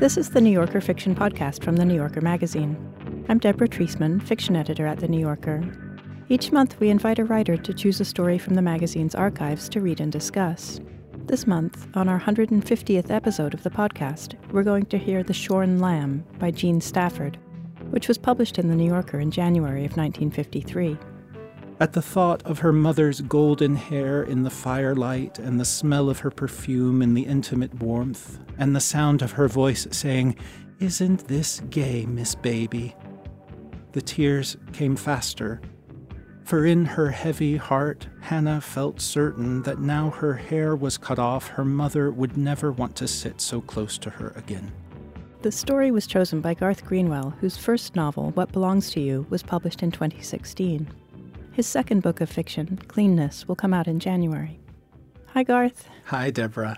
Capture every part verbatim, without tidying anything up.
This is the New Yorker Fiction Podcast from The New Yorker magazine. I'm Deborah Treisman, fiction editor at The New Yorker. Each month, we invite a writer to choose a story from the magazine's archives to read and discuss. This month, on our one hundred fiftieth episode of the podcast, we're going to hear The Shorn Lamb by Jean Stafford, which was published in The New Yorker in January of nineteen fifty-three. At the thought of her mother's golden hair in the firelight and the smell of her perfume in the intimate warmth and the sound of her voice saying, "Isn't this gay, Miss Baby?" the tears came faster. For in her heavy heart, Hannah felt certain that now her hair was cut off, her mother would never want to sit so close to her again. The story was chosen by Garth Greenwell, whose first novel, What Belongs to You, was published in twenty sixteen. His second book of fiction, Cleanness, will come out in January. Hi, Garth. Hi, Deborah.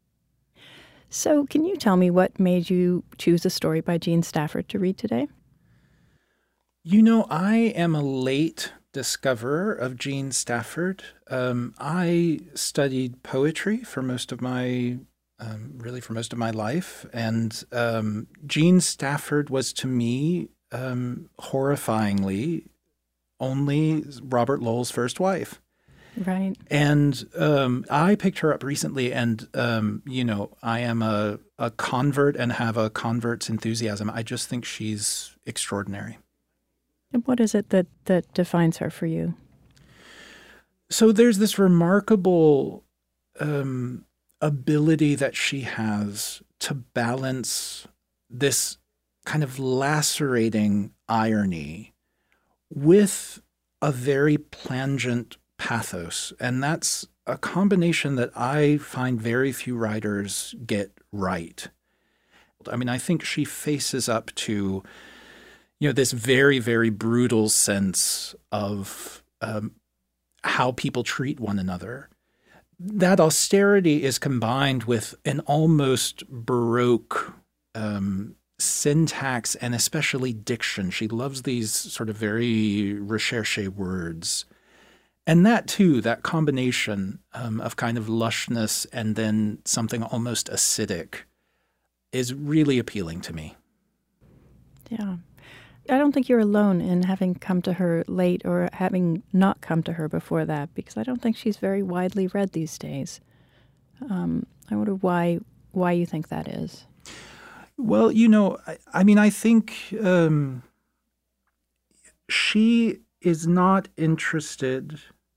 So, can you tell me what made you choose a story by Jean Stafford to read today? You know, I am a late discoverer of Jean Stafford. Um, I studied poetry for most of my, um, really for most of my life, and um, Jean Stafford was to me um, horrifyingly only Robert Lowell's first wife. Right. And um, I picked her up recently, and, um, you know, I am a, a convert and have a convert's enthusiasm. I just think she's extraordinary. And what is it that, that defines her for you? So there's this remarkable um, ability that she has to balance this kind of lacerating irony with a very plangent pathos. And that's a combination that I find very few writers get right. I mean, I think she faces up to, you know, this very, very brutal sense of um, how people treat one another. That austerity is combined with an almost Baroque um syntax and especially diction. She loves these sort of very recherche words. And that too, that combination um, of kind of lushness and then something almost acidic is really appealing to me. Yeah. I don't think you're alone in having come to her late or having not come to her before that, because I don't think she's very widely read these days. Um, I wonder why why you think that is. Well, you know, I, I mean, I think um, she is not interested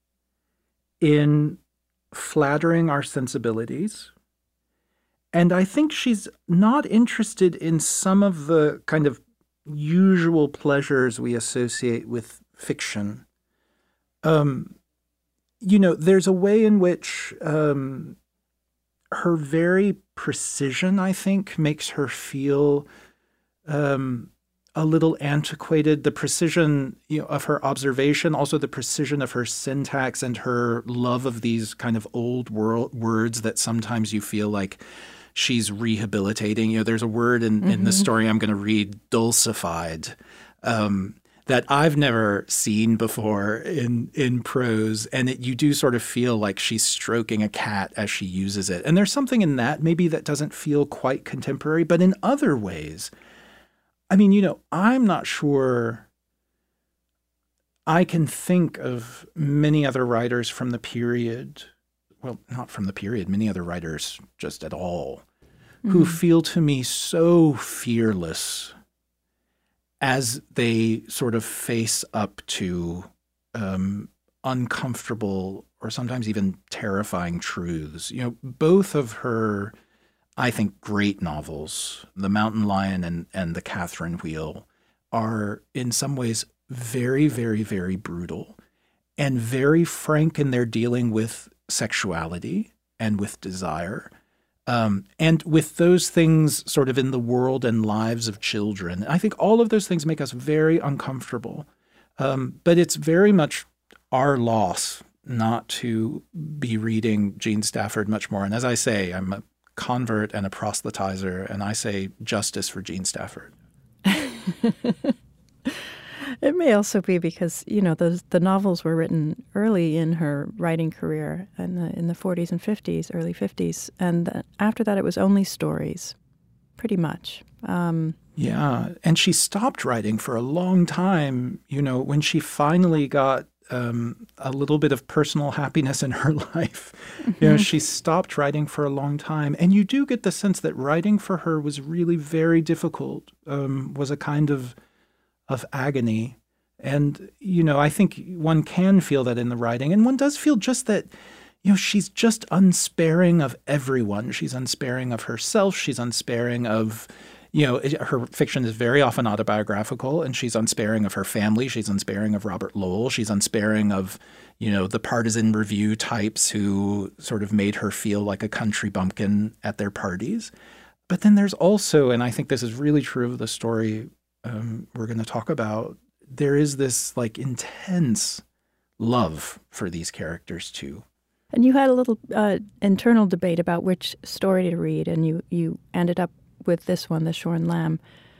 in flattering our sensibilities. And I think she's not interested in some of the kind of usual pleasures we associate with fiction. Um, you know, there's a way in which um, her very precision, I think, makes her feel um, a little antiquated. The precision, you know, of her observation, also the precision of her syntax and her love of these kind of old world words that sometimes you feel like she's rehabilitating. You know, there's a word in, mm-hmm. in the story I'm going to read, dulcified, um, that I've never seen before in in prose, and it, you do sort of feel like she's stroking a cat as she uses it. And there's something in that maybe that doesn't feel quite contemporary, but in other ways, I mean, you know, I'm not sure I can think of many other writers from the period, well, not from the period, many other writers just at all, mm-hmm. who feel to me so fearless as they sort of face up to um, uncomfortable or sometimes even terrifying truths. You know, both of her, I think, great novels, The Mountain Lion and, and The Catherine Wheel, are in some ways very, very, very brutal and very frank in their dealing with sexuality and with desire. Um, and with those things sort of in the world and lives of children. I think all of those things make us very uncomfortable. Um, but it's very much our loss not to be reading Jean Stafford much more. And as I say, I'm a convert and a proselytizer, and I say justice for Jean Stafford. It may also be because, you know, those the novels were written early in her writing career in the, in the forties and fifties, early fifties. And after that, it was only stories. pretty much. Um, yeah, and she stopped writing for a long time. You know, when she finally got um, a little bit of personal happiness in her life, mm-hmm. you know, she stopped writing for a long time. And you do get the sense that writing for her was really very difficult, um, was a kind of of agony. And, you know, I think one can feel that in the writing. And one does feel just that, you know, she's just unsparing of everyone. She's unsparing of herself. She's unsparing of, you know, it, her fiction is very often autobiographical, and she's unsparing of her family. She's unsparing of Robert Lowell. She's unsparing of, you know, the partisan review types who sort of made her feel like a country bumpkin at their parties. But then there's also, and I think this is really true of the story um, we're going to talk about, there is this like intense love for these characters too. And you had a little uh, internal debate about which story to read, and you, you ended up with this one, The Shorn Lamb.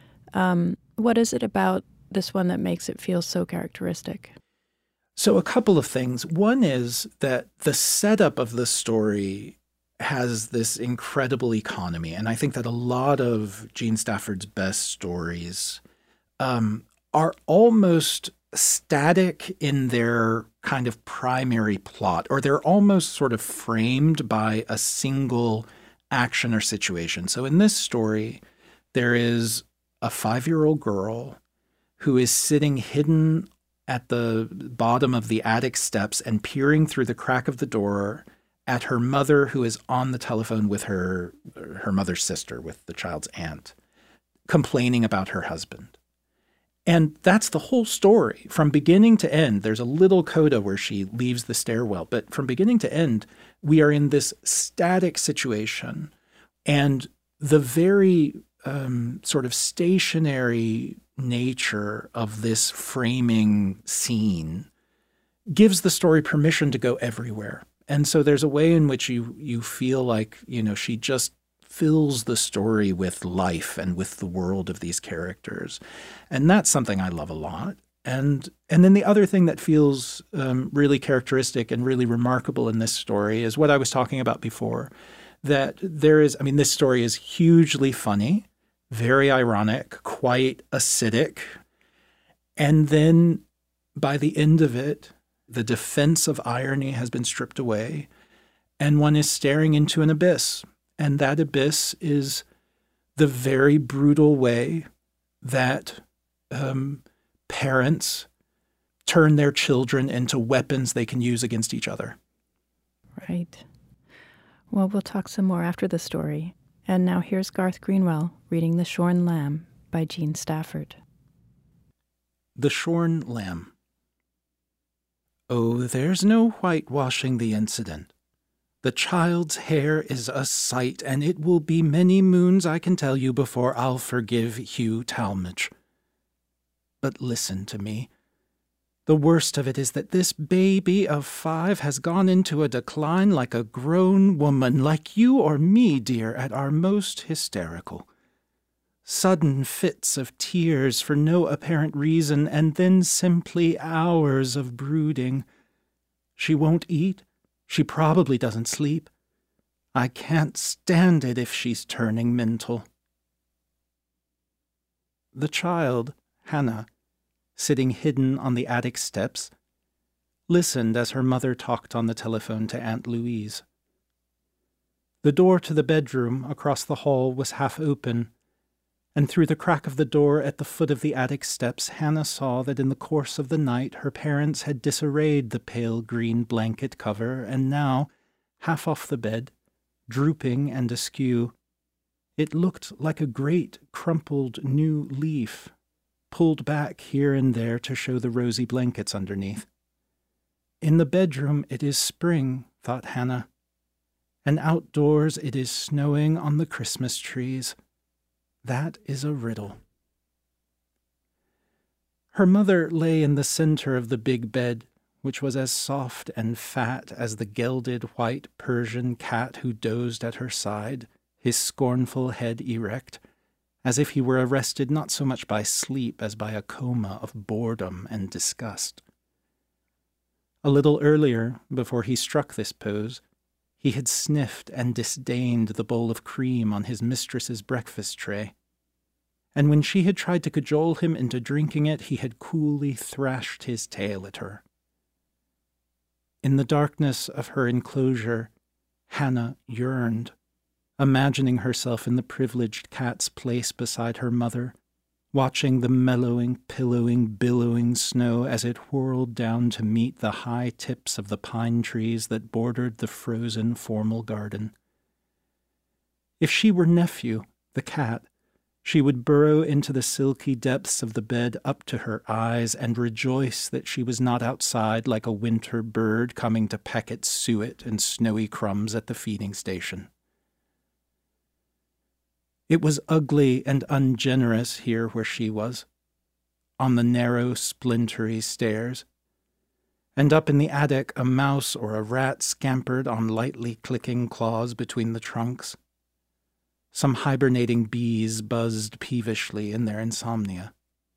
Um, what is it about this one that makes it feel so characteristic? So a couple of things. One is that the setup of the story has this incredible economy. And I think that a lot of Jean Stafford's best stories um, are almost static in their kind of primary plot, or they're almost sort of framed by a single action or situation. So in this story, there is a five-year-old girl who is sitting hidden at the bottom of the attic steps and peering through the crack of the door at her mother, who is on the telephone with her, her mother's sister, with the child's aunt, complaining about her husband. And that's the whole story. From beginning to end, there's a little coda where she leaves the stairwell. But from beginning to end, we are in this static situation. And the very um, sort of stationary nature of this framing scene gives the story permission to go everywhere. And so there's a way in which you you feel like, you know, she just fills the story with life and with the world of these characters. And that's something I love a lot. And and then the other thing that feels um, really characteristic and really remarkable in this story is what I was talking about before, that there is, I mean, this story is hugely funny, very ironic, quite acidic. And then by the end of it, the defense of irony has been stripped away, and one is staring into an abyss. And that abyss is the very brutal way that um, parents turn their children into weapons they can use against each other. Right. Well, we'll talk some more after the story. And now here's Garth Greenwell reading The Shorn Lamb by Jean Stafford. The Shorn Lamb. Oh, there's no whitewashing the incident. The child's hair is a sight, and it will be many moons, I can tell you, before I'll forgive Hugh Talmadge. But listen to me. The worst of it is that this baby of five has gone into a decline like a grown woman, like you or me, dear, at our most hysterical. Sudden fits of tears for no apparent reason, and then simply hours of brooding. She won't eat. She probably doesn't sleep. I can't stand it if she's turning mental. The child, Hannah, sitting hidden on the attic steps, listened as her mother talked on the telephone to Aunt Louise. The door to the bedroom across the hall was half open, and through the crack of the door at the foot of the attic steps, Hannah saw that in the course of the night her parents had disarrayed the pale green blanket cover, and now, half off the bed, drooping and askew, it looked like a great crumpled new leaf, pulled back here and there to show the rosy blankets underneath. In the bedroom it is spring, thought Hannah, and outdoors it is snowing on the Christmas trees. That is a riddle. Her mother lay in the center of the big bed, which was as soft and fat as the gelded white Persian cat who dozed at her side, his scornful head erect, as if he were arrested not so much by sleep as by a coma of boredom and disgust. A little earlier, before he struck this pose, He had sniffed and disdained the bowl of cream on his mistress's breakfast tray. And when she had tried to cajole him into drinking it, he had coolly thrashed his tail at her. In the darkness of her enclosure, Hannah yearned, imagining herself in the privileged cat's place beside her mother, watching the mellowing, pillowing, billowing snow as it whirled down to meet the high tips of the pine trees that bordered the frozen formal garden. If she were Nephew, the cat, she would burrow into the silky depths of the bed up to her eyes and rejoice that she was not outside like a winter bird coming to peck at suet and snowy crumbs at the feeding station. It was ugly and ungenerous here where she was, on the narrow, splintery stairs. And up in the attic a mouse or a rat scampered on lightly clicking claws between the trunks. Some hibernating bees buzzed peevishly in their insomnia.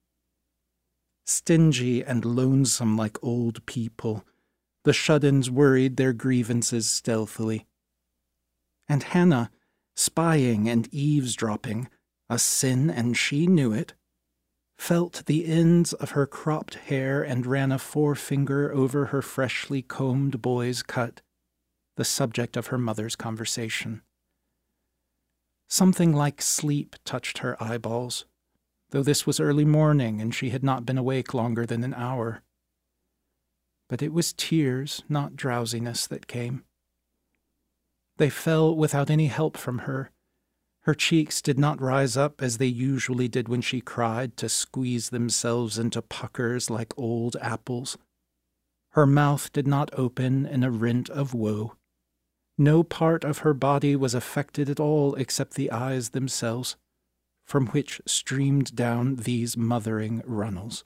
Stingy and lonesome like old people, the shut-ins worried their grievances stealthily. And Hannah, spying and eavesdropping, a sin and she knew it, felt the ends of her cropped hair and ran a forefinger over her freshly combed boy's cut, the subject of her mother's conversation. Something like sleep touched her eyeballs, though this was early morning and she had not been awake longer than an hour. But it was tears, not drowsiness, that came. They fell without any help from her. Her cheeks did not rise up as they usually did when she cried, to squeeze themselves into puckers like old apples. Her mouth did not open in a rent of woe. No part of her body was affected at all except the eyes themselves, from which streamed down these mothering runnels.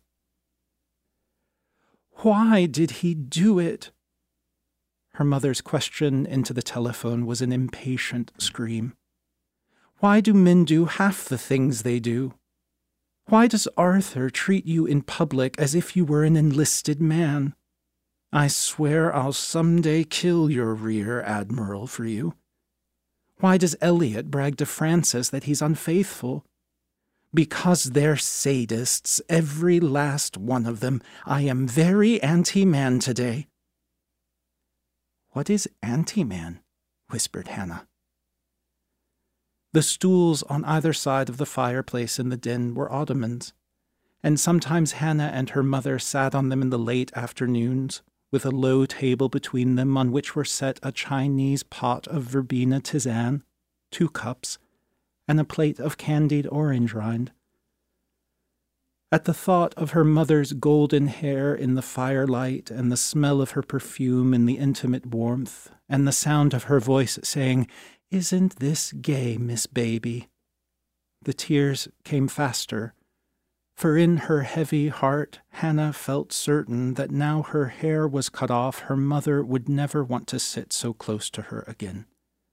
Why did he do it? Her mother's question into the telephone was an impatient scream. Why do men do half the things they do? Why does Arthur treat you in public as if you were an enlisted man? I swear I'll someday kill your rear admiral for you. Why does Elliot brag to Francis that he's unfaithful? Because they're sadists, every last one of them. I am very anti-man today. What is anti-man? Whispered Hannah. The stools on either side of the fireplace in the den were ottomans, and sometimes Hannah and her mother sat on them in the late afternoons, with a low table between them on which were set a Chinese pot of verbena tisane, two cups, and a plate of candied orange rind. At the thought of her mother's golden hair in the firelight and the smell of her perfume in the intimate warmth, and the sound of her voice saying, "Isn't this gay, Miss Baby?" the tears came faster, for in her heavy heart Hannah felt certain that now her hair was cut off, her mother would never want to sit so close to her again.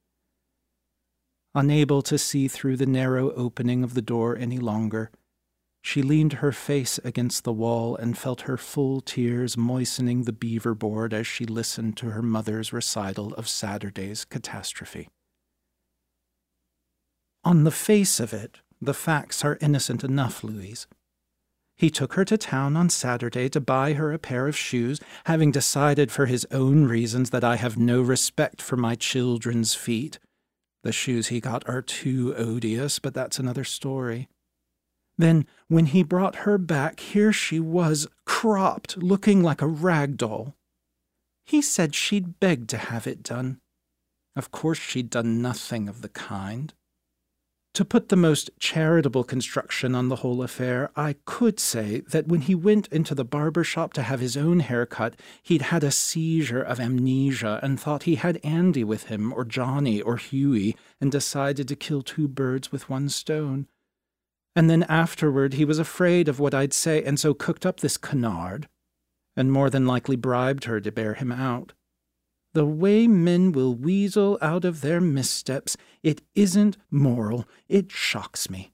Unable to see through the narrow opening of the door any longer, she leaned her face against the wall and felt her full tears moistening the beaver board as she listened to her mother's recital of Saturday's catastrophe. On the face of it, the facts are innocent enough, Louise. He took her to town on Saturday to buy her a pair of shoes, having decided for his own reasons that I have no respect for my children's feet. The shoes he got are too odious, but that's another story. Then, when he brought her back, here she was, cropped, looking like a rag doll. He said she'd begged to have it done. Of course she'd done nothing of the kind. To put the most charitable construction on the whole affair, I could say that when he went into the barber shop to have his own hair cut, he'd had a seizure of amnesia and thought he had Andy with him, or Johnny, or Hughie, and decided to kill two birds with one stone. And then afterward he was afraid of what I'd say, and so cooked up this canard, and more than likely bribed her to bear him out. The way men will weasel out of their missteps, it isn't moral. It shocks me.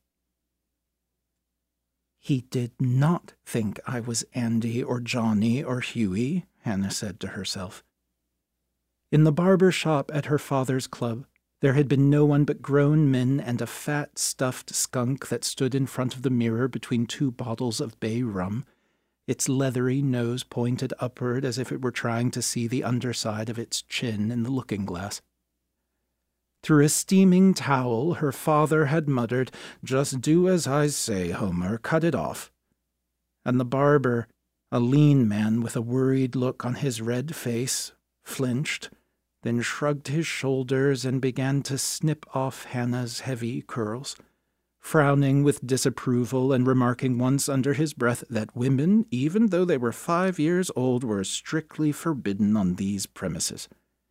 He did not think I was Andy or Johnny or Hughie, Hannah said to herself. In the barber shop at her father's club, there had been no one but grown men and a fat, stuffed skunk that stood in front of the mirror between two bottles of bay rum, its leathery nose pointed upward as if it were trying to see the underside of its chin in the looking-glass. Through a steaming towel, her father had muttered, "Just do as I say, Homer, cut it off." And the barber, a lean man with a worried look on his red face, flinched, then shrugged his shoulders and began to snip off Hannah's heavy curls, frowning with disapproval and remarking once under his breath that women, even though they were five years old, were strictly forbidden on these premises.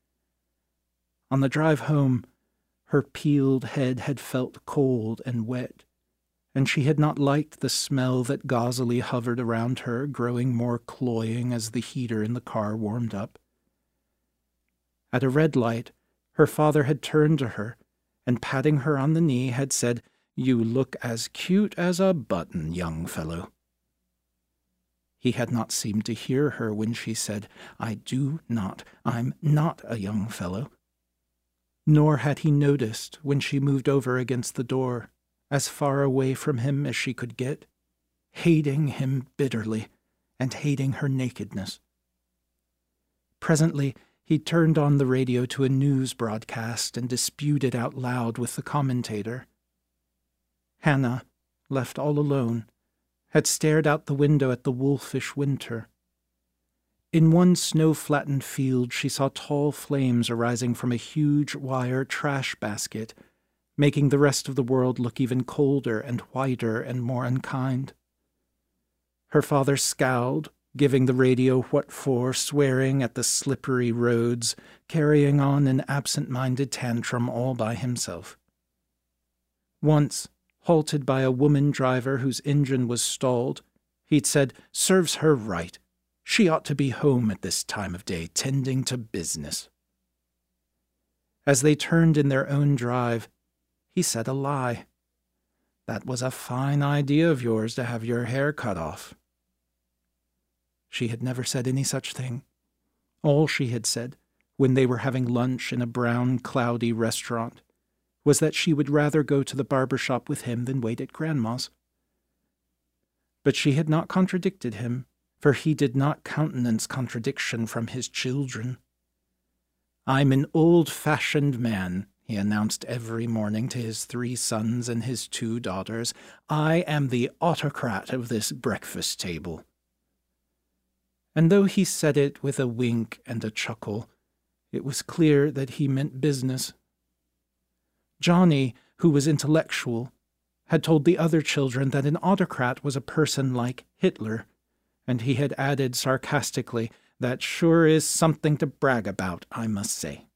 On the drive home, her peeled head had felt cold and wet, and she had not liked the smell that gauzily hovered around her, growing more cloying as the heater in the car warmed up. At a red light, her father had turned to her, and patting her on the knee had said, "You look as cute as a button, young fellow." He had not seemed to hear her when she said, "I do not, I'm not a young fellow." Nor had he noticed when she moved over against the door, as far away from him as she could get, hating him bitterly and hating her nakedness. Presently, he turned on the radio to a news broadcast and disputed out loud with the commentator. Hannah, left all alone, had stared out the window at the wolfish winter. In one snow-flattened field she saw tall flames arising from a huge wire trash basket, making the rest of the world look even colder and whiter and more unkind. Her father scowled, giving the radio what for, swearing at the slippery roads, carrying on an absent-minded tantrum all by himself. Once, halted by a woman driver whose engine was stalled, he'd said, "Serves her right. She ought to be home at this time of day, tending to business." As they turned in their own drive, he said a lie. "That was a fine idea of yours to have your hair cut off." She had never said any such thing. All she had said, when they were having lunch in a brown, cloudy restaurant, was that she would rather go to the barber shop with him than wait at Grandma's. But she had not contradicted him, for he did not countenance contradiction from his children. "I'm an old-fashioned man," he announced every morning to his three sons and his two daughters. "I am the autocrat of this breakfast table." And though he said it with a wink and a chuckle, it was clear that he meant business. Johnny, who was intellectual, had told the other children that an autocrat was a person like Hitler, and he had added sarcastically, "That sure is something to brag about, I must say."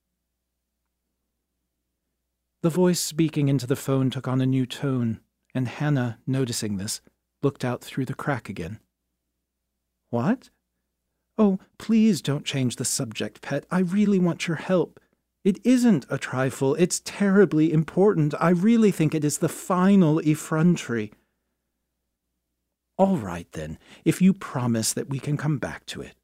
The voice speaking into the phone took on a new tone, and Hannah, noticing this, looked out through the crack again. "What? Oh, please don't change the subject, pet. I really want your help. It isn't a trifle. It's terribly important. I really think it is the final effrontery." "All right, then, if you promise that we can come back to it."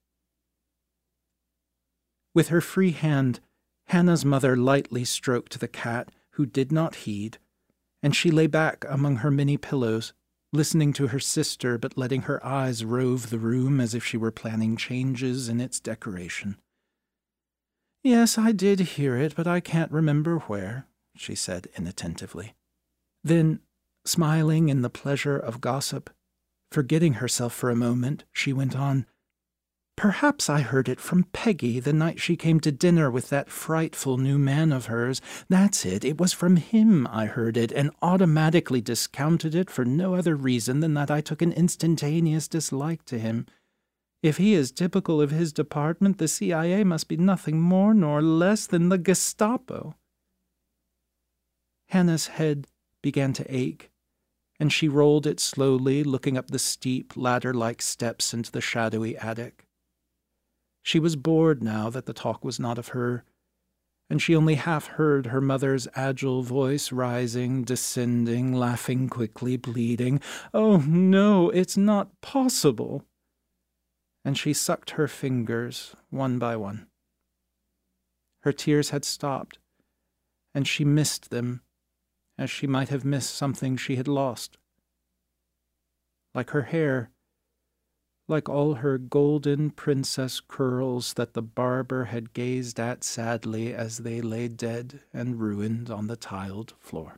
With her free hand, Hannah's mother lightly stroked the cat, who did not heed, and she lay back among her many pillows, listening to her sister but letting her eyes rove the room as if she were planning changes in its decoration. "Yes, I did hear it, but I can't remember where," she said inattentively. Then, smiling in the pleasure of gossip, forgetting herself for a moment, she went on, "Perhaps I heard it from Peggy the night she came to dinner with that frightful new man of hers. That's it, it was from him I heard it, and automatically discounted it for no other reason than that I took an instantaneous dislike to him. If he is typical of his department, the C I A must be nothing more nor less than the Gestapo." Hannah's head began to ache, and she rolled it slowly, looking up the steep, ladder-like steps into the shadowy attic. She was bored now that the talk was not of her, and she only half heard her mother's agile voice rising, descending, laughing quickly, pleading, "Oh, no, it's not possible." And she sucked her fingers, one by one. Her tears had stopped, and she missed them, as she might have missed something she had lost. Like her hair, like all her golden princess curls that the barber had gazed at sadly as they lay dead and ruined on the tiled floor.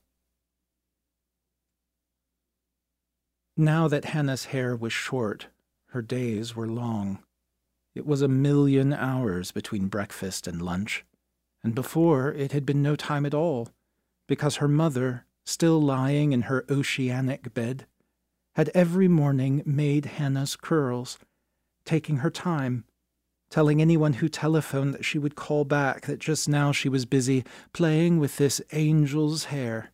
Now that Hannah's hair was short, her days were long. It was a million hours between breakfast and lunch, and before it had been no time at all, because her mother, still lying in her oceanic bed, had every morning made Hannah's curls, taking her time, telling anyone who telephoned that she would call back, that just now she was busy playing with this angel's hair.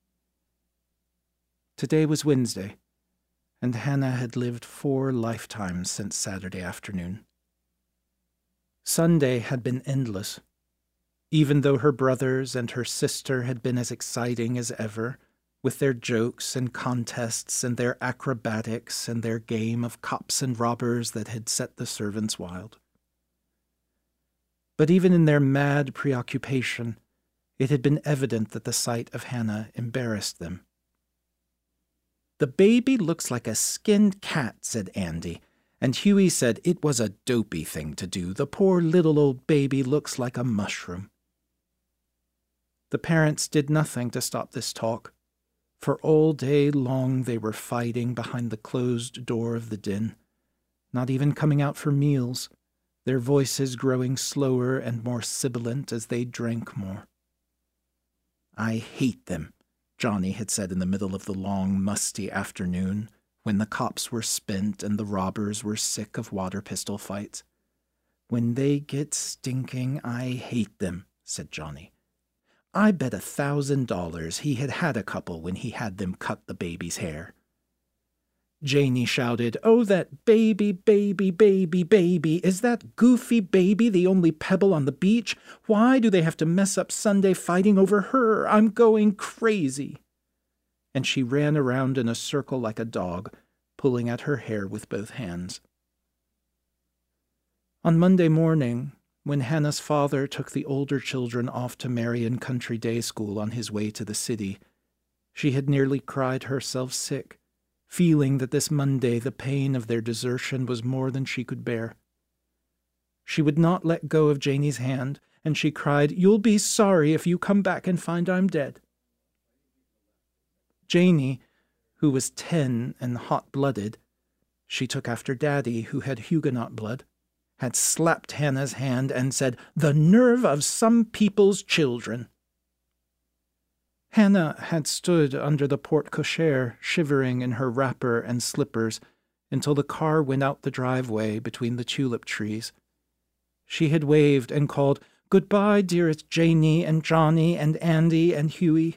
Today was Wednesday, and Hannah had lived four lifetimes since Saturday afternoon. Sunday had been endless. Even though her brothers and her sister had been as exciting as ever, with their jokes and contests and their acrobatics and their game of cops and robbers that had set the servants wild. But even in their mad preoccupation, it had been evident that the sight of Hannah embarrassed them. "The baby looks like a skinned cat," said Andy, and Hughie said it was a dopey thing to do. "The poor little old baby looks like a mushroom." The parents did nothing to stop this talk, for all day long they were fighting behind the closed door of the den, not even coming out for meals, their voices growing slower and more sibilant as they drank more. "I hate them," Johnny had said in the middle of the long, musty afternoon, when the cops were spent and the robbers were sick of water pistol fights. "When they get stinking, I hate them," said Johnny. "I bet a thousand dollars he had had a couple when he had them cut the baby's hair." Janie shouted, "Oh, that baby, baby, baby, baby! Is that goofy baby the only pebble on the beach? Why do they have to mess up Sunday fighting over her? I'm going crazy!" And she ran around in a circle like a dog, pulling at her hair with both hands. On Monday morning, when Hannah's father took the older children off to Marion Country Day School on his way to the city, she had nearly cried herself sick, feeling that this Monday the pain of their desertion was more than she could bear. She would not let go of Janie's hand, and she cried, "You'll be sorry if you come back and find I'm dead." Janie, who was ten and hot-blooded, she took after Daddy, who had Huguenot blood, had slapped Hannah's hand and said, "The nerve of some people's children." Hannah had stood under the porte-cochere, shivering in her wrapper and slippers, until the car went out the driveway between the tulip trees. She had waved and called, "Goodbye, dearest Janie and Johnny and Andy and Hughie."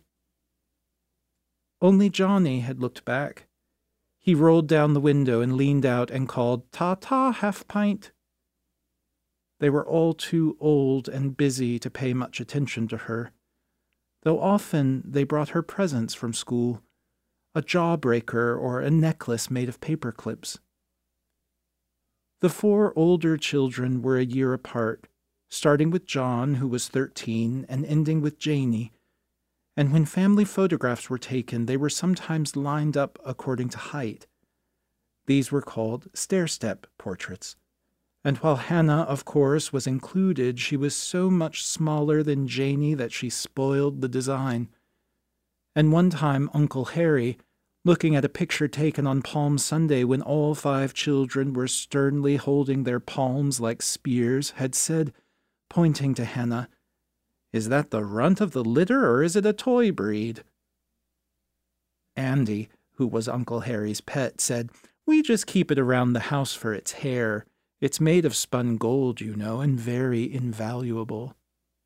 Only Johnny had looked back. He rolled down the window and leaned out and called, "Ta-ta, half-pint." They were all too old and busy to pay much attention to her, though often they brought her presents from school, a jawbreaker or a necklace made of paper clips. The four older children were a year apart, starting with John, who was thirteen, and ending with Janie, and when family photographs were taken, they were sometimes lined up according to height. These were called stair-step portraits. And while Hannah, of course, was included, she was so much smaller than Janie that she spoiled the design. And one time Uncle Harry, looking at a picture taken on Palm Sunday when all five children were sternly holding their palms like spears, had said, pointing to Hannah, "Is that the runt of the litter, or is it a toy breed?" Andy, who was Uncle Harry's pet, said, "We just keep it around the house for its hair. It's made of spun gold, you know, and very invaluable."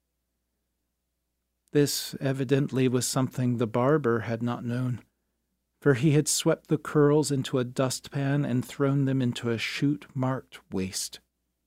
This evidently was something the barber had not known, for he had swept the curls into a dustpan and thrown them into a chute-marked waste.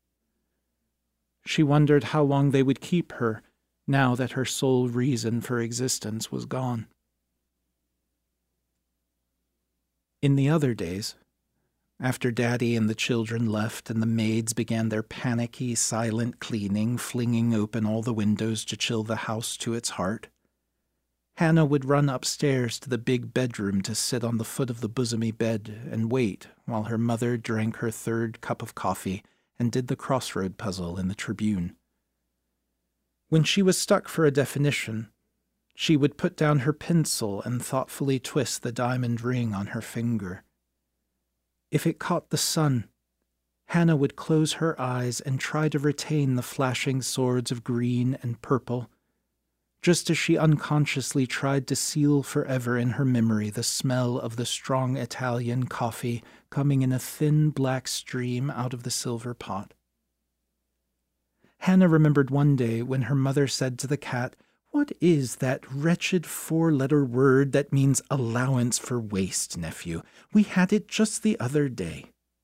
She wondered how long they would keep her, now that her sole reason for existence was gone. In the other days, after Daddy and the children left and the maids began their panicky, silent cleaning, flinging open all the windows to chill the house to its heart, Hannah would run upstairs to the big bedroom to sit on the foot of the bosomy bed and wait while her mother drank her third cup of coffee and did the crossroad puzzle in the Tribune. When she was stuck for a definition, she would put down her pencil and thoughtfully twist the diamond ring on her finger. If it caught the sun, Hannah would close her eyes and try to retain the flashing swords of green and purple, just as she unconsciously tried to seal forever in her memory the smell of the strong Italian coffee coming in a thin black stream out of the silver pot. Hannah remembered one day when her mother said to the cat, "What is that wretched four-letter word that means allowance for waste, nephew? We had it just the other day."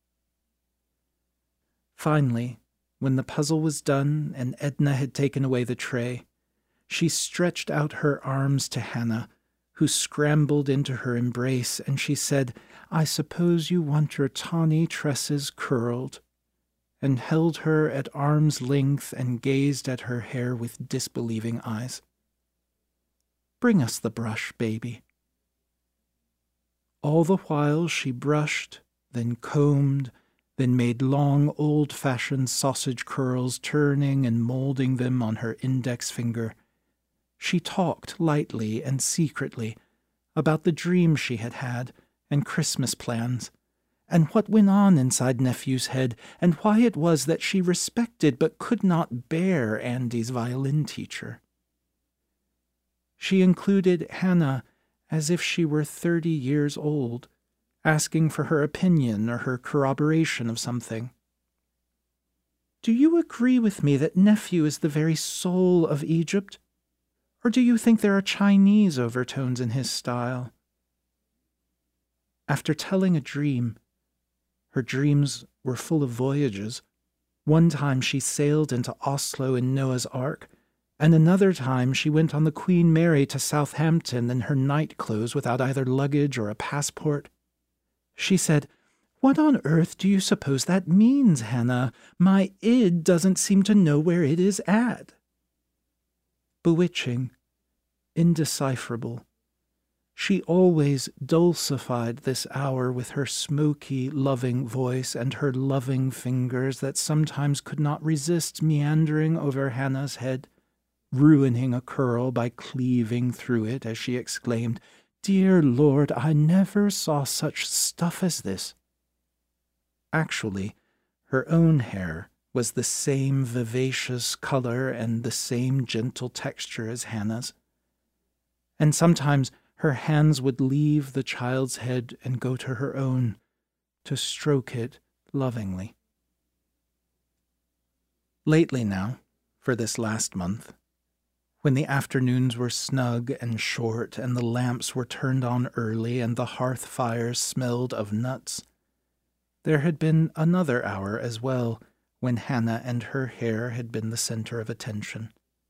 Finally, when the puzzle was done and Edna had taken away the tray, she stretched out her arms to Hannah, who scrambled into her embrace, and she said, "I suppose you want your tawny tresses curled," and held her at arm's length and gazed at her hair with disbelieving eyes. "Bring us the brush, baby." All the while she brushed, then combed, then made long old-fashioned sausage curls, turning and molding them on her index finger. She talked lightly and secretly about the dreams she had had and Christmas plans, and what went on inside Nephew's head, and why it was that she respected but could not bear Andy's violin teacher. She included Hannah as if she were thirty years old, asking for her opinion or her corroboration of something. "Do you agree with me that Nephew is the very soul of Egypt? Or do you think there are Chinese overtones in his style?" After telling a dream, her dreams were full of voyages. One time she sailed into Oslo in Noah's Ark, and another time she went on the Queen Mary to Southampton in her night clothes without either luggage or a passport. She said, "What on earth do you suppose that means, Hannah? My id doesn't seem to know where it is at." Bewitching, indecipherable, she always dulcified this hour with her smoky, loving voice and her loving fingers that sometimes could not resist meandering over Hannah's head, ruining a curl by cleaving through it as she exclaimed, "Dear Lord, I never saw such stuff as this." Actually, her own hair was the same vivacious color and the same gentle texture as Hannah's, and sometimes her hands would leave the child's head and go to her own, to stroke it lovingly. Lately now, for this last month, when the afternoons were snug and short and the lamps were turned on early and the hearth fires smelled of nuts, there had been another hour as well when Hannah and her hair had been the center of attention.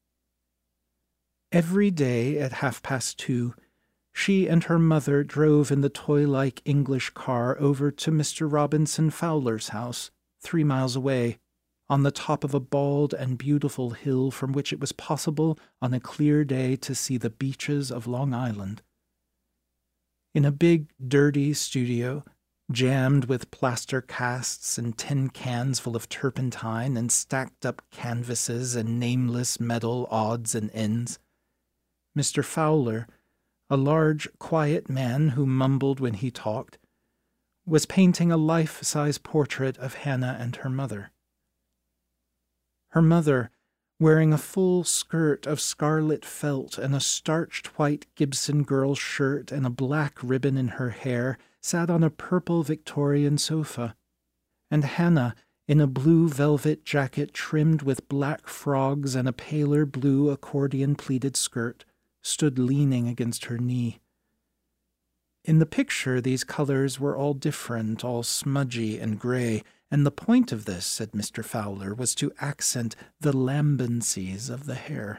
Every day at half past two, she and her mother drove in the toy-like English car over to Mister Robinson Fowler's house, three miles away, on the top of a bald and beautiful hill from which it was possible on a clear day to see the beaches of Long Island. In a big, dirty studio, jammed with plaster casts and tin cans full of turpentine and stacked-up canvases and nameless metal odds and ends, Mister Fowler, a large, quiet man who mumbled when he talked, was painting a life-size portrait of Hannah and her mother. Her mother, wearing a full skirt of scarlet felt and a starched white Gibson girl shirt and a black ribbon in her hair, sat on a purple Victorian sofa, and Hannah, in a blue velvet jacket trimmed with black frogs and a paler blue accordion-pleated skirt, stood leaning against her knee. In the picture, these colors were all different, all smudgy and gray, and the point of this, said Mister Fowler, was to accent the lambencies of the hair.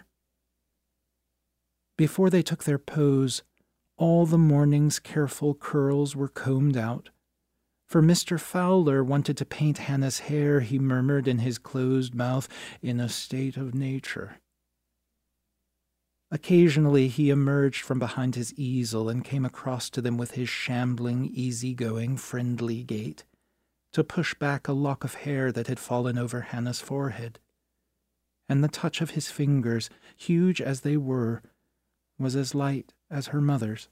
Before they took their pose, all the morning's careful curls were combed out, For Mister Fowler wanted to paint Hannah's hair, he murmured in his closed mouth, in a state of nature. Occasionally he emerged from behind his easel and came across to them with his shambling, easy-going, friendly gait, to push back a lock of hair that had fallen over Hannah's forehead. And the touch of his fingers, huge as they were, was as light as her mother's.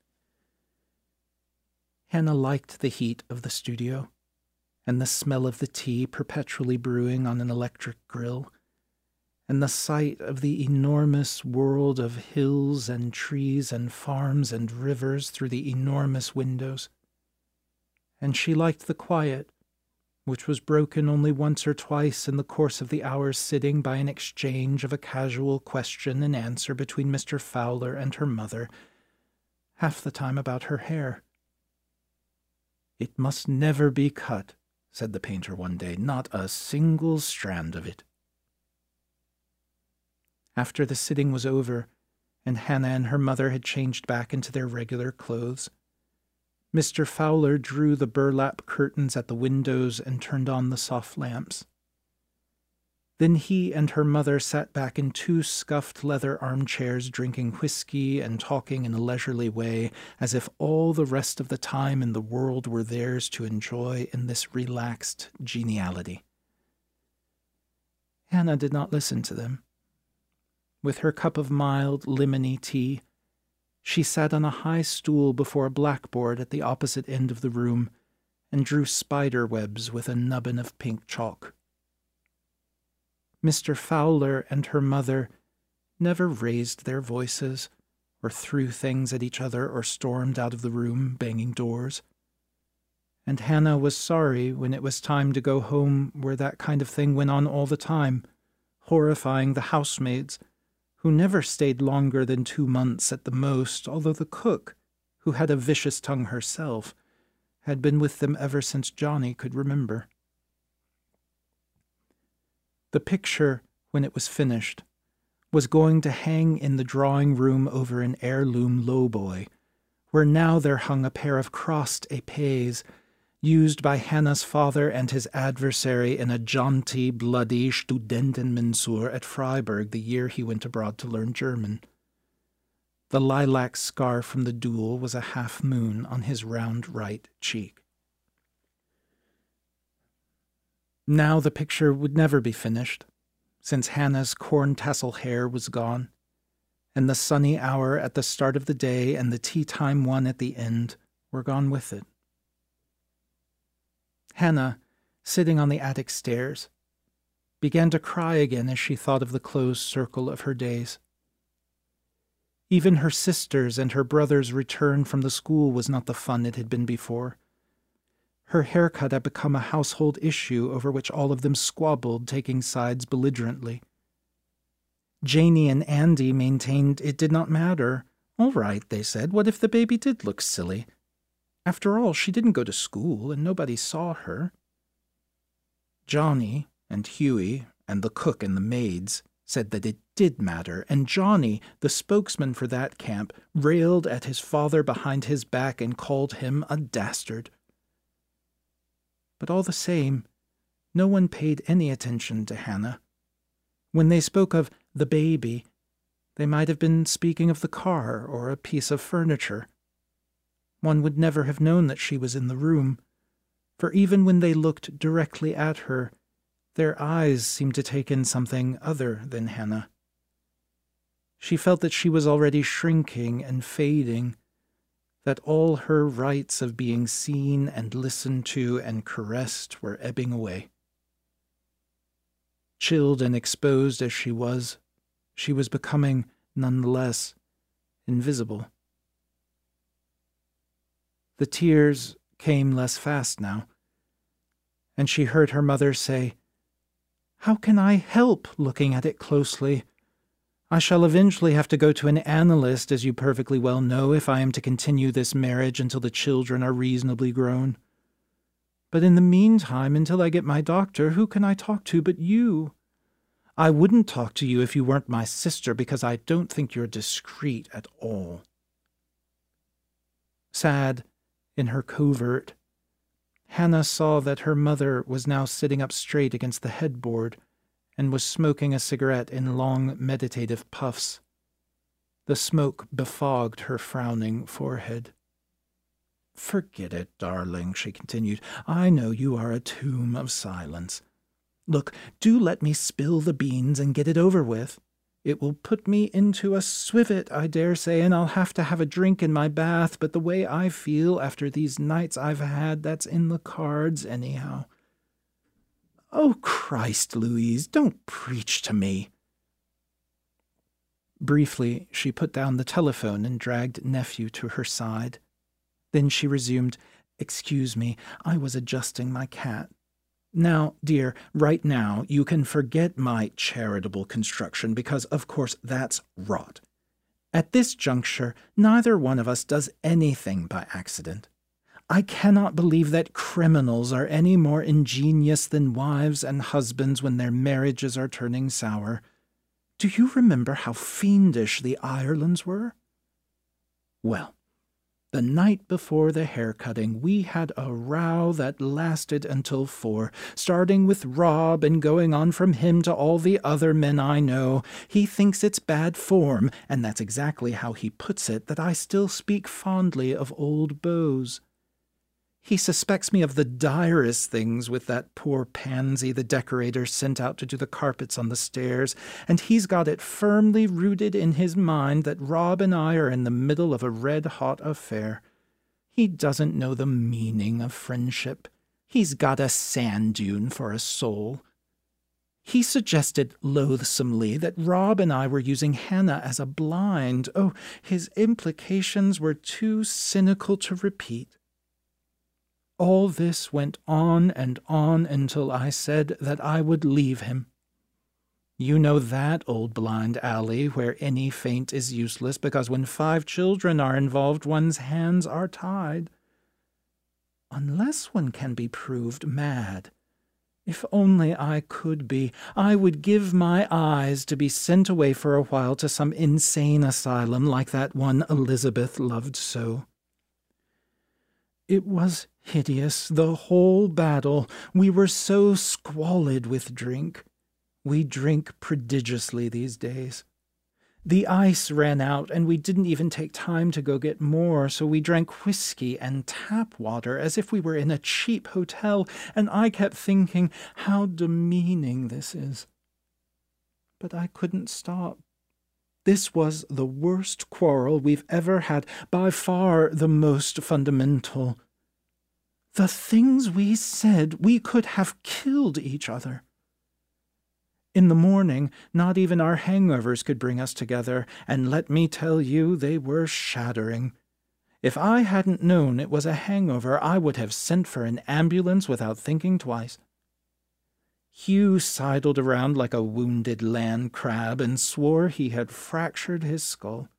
Hannah liked the heat of the studio, and the smell of the tea perpetually brewing on an electric grill, and the sight of the enormous world of hills and trees and farms and rivers through the enormous windows. And she liked the quiet, which was broken only once or twice in the course of the hour's sitting by an exchange of a casual question and answer between Mister Fowler and her mother, half the time about her hair. "It must never be cut," said the painter one day, "not a single strand of it." After the sitting was over, and Hannah and her mother had changed back into their regular clothes, Mister Fowler drew the burlap curtains at the windows and turned on the soft lamps. Then he and her mother sat back in two scuffed leather armchairs, drinking whiskey and talking in a leisurely way, as if all the rest of the time in the world were theirs to enjoy in this relaxed geniality. Hannah did not listen to them. With her cup of mild, lemony tea, she sat on a high stool before a blackboard at the opposite end of the room and drew spider webs with a nubbin of pink chalk. Mister Fowler and her mother never raised their voices or threw things at each other or stormed out of the room, banging doors. And Hannah was sorry when it was time to go home where that kind of thing went on all the time, horrifying the housemaids, who never stayed longer than two months at the most, although the cook, who had a vicious tongue herself, had been with them ever since Johnny could remember. The picture, when it was finished, was going to hang in the drawing room over an heirloom lowboy, where now there hung a pair of crossed épées, used by Hannah's father and his adversary in a jaunty, bloody Studentenmensur at Freiburg the year he went abroad to learn German. The lilac scar from the duel was a half moon on his round right cheek. Now the picture would never be finished, since Hannah's corn-tassel hair was gone, and the sunny hour at the start of the day and the tea-time one at the end were gone with it. Hannah, sitting on the attic stairs, began to cry again as she thought of the closed circle of her days. Even her sister's and her brother's return from the school was not the fun it had been before. Her haircut had become a household issue over which all of them squabbled, taking sides belligerently. Janie and Andy maintained it did not matter. All right, they said, what if the baby did look silly? After all, she didn't go to school, and nobody saw her. Johnny and Hughie and the cook and the maids said that it did matter, and Johnny, the spokesman for that camp, railed at his father behind his back and called him a dastard. But all the same, no one paid any attention to Hannah. When they spoke of the baby, they might have been speaking of the car or a piece of furniture. One would never have known that she was in the room, for even when they looked directly at her, their eyes seemed to take in something other than Hannah. She felt that she was already shrinking and fading, that all her rights of being seen and listened to and caressed were ebbing away. Chilled and exposed as she was, she was becoming, nonetheless, invisible. The tears came less fast now, and she heard her mother say, "How can I help looking at it closely? I shall eventually have to go to an analyst, as you perfectly well know, if I am to continue this marriage until the children are reasonably grown. But in the meantime, until I get my doctor, who can I talk to but you? I wouldn't talk to you if you weren't my sister, because I don't think you're discreet at all." Sad, in her covert, Hannah saw that her mother was now sitting up straight against the headboard and was smoking a cigarette in long, meditative puffs. The smoke befogged her frowning forehead. "Forget it, darling," she continued. "I know you are a tomb of silence. Look, do let me spill the beans and get it over with. It will put me into a swivet, I dare say, and I'll have to have a drink in my bath, but the way I feel after these nights I've had, that's in the cards anyhow." "Oh, Christ, Louise, don't preach to me." Briefly, she put down the telephone and dragged nephew to her side. Then she resumed, "Excuse me, I was adjusting my cat. Now, dear, right now you can forget my charitable construction because, of course, that's rot. At this juncture, neither one of us does anything by accident. I cannot believe that criminals are any more ingenious than wives and husbands when their marriages are turning sour. Do you remember how fiendish the Irelands were? Well, the night before the hair-cutting, we had a row that lasted until four, starting with Rob and going on from him to all the other men I know. He thinks it's bad form, and that's exactly how he puts it, that I still speak fondly of old beaux. He suspects me of the direst things with that poor pansy the decorator sent out to do the carpets on the stairs, and he's got it firmly rooted in his mind that Rob and I are in the middle of a red-hot affair. He doesn't know the meaning of friendship. He's got a sand dune for a soul. He suggested loathsomely that Rob and I were using Hannah as a blind. Oh, his implications were too cynical to repeat. All this went on and on until I said that I would leave him. You know that old blind alley where any feint is useless because when five children are involved, one's hands are tied. Unless one can be proved mad. If only I could be, I would give my eyes to be sent away for a while to some insane asylum like that one Elizabeth loved so. It was hideous, the whole battle. We were so squalid with drink. We drink prodigiously these days. The ice ran out, and we didn't even take time to go get more, so we drank whiskey and tap water as if we were in a cheap hotel, and I kept thinking how demeaning this is. But I couldn't stop. This was the worst quarrel we've ever had, by far the most fundamental. The things we said, we could have killed each other. In the morning, not even our hangovers could bring us together, and let me tell you, they were shattering. If I hadn't known it was a hangover, I would have sent for an ambulance without thinking twice. Hugh sidled around like a wounded land crab and swore he had fractured his skull.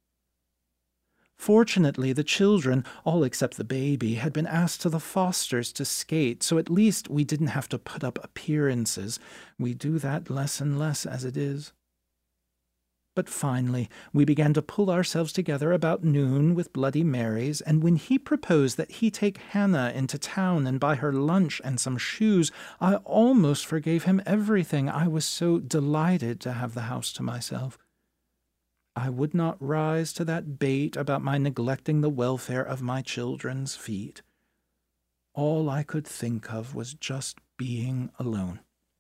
Fortunately, the children, all except the baby, had been asked to the Fosters to skate, so at least we didn't have to put up appearances. We do that less and less as it is. But finally, we began to pull ourselves together about noon with Bloody Marys, and when he proposed that he take Hannah into town and buy her lunch and some shoes, I almost forgave him everything. I was so delighted to have the house to myself. I would not rise to that bait about my neglecting the welfare of my children's feet. All I could think of was just being alone.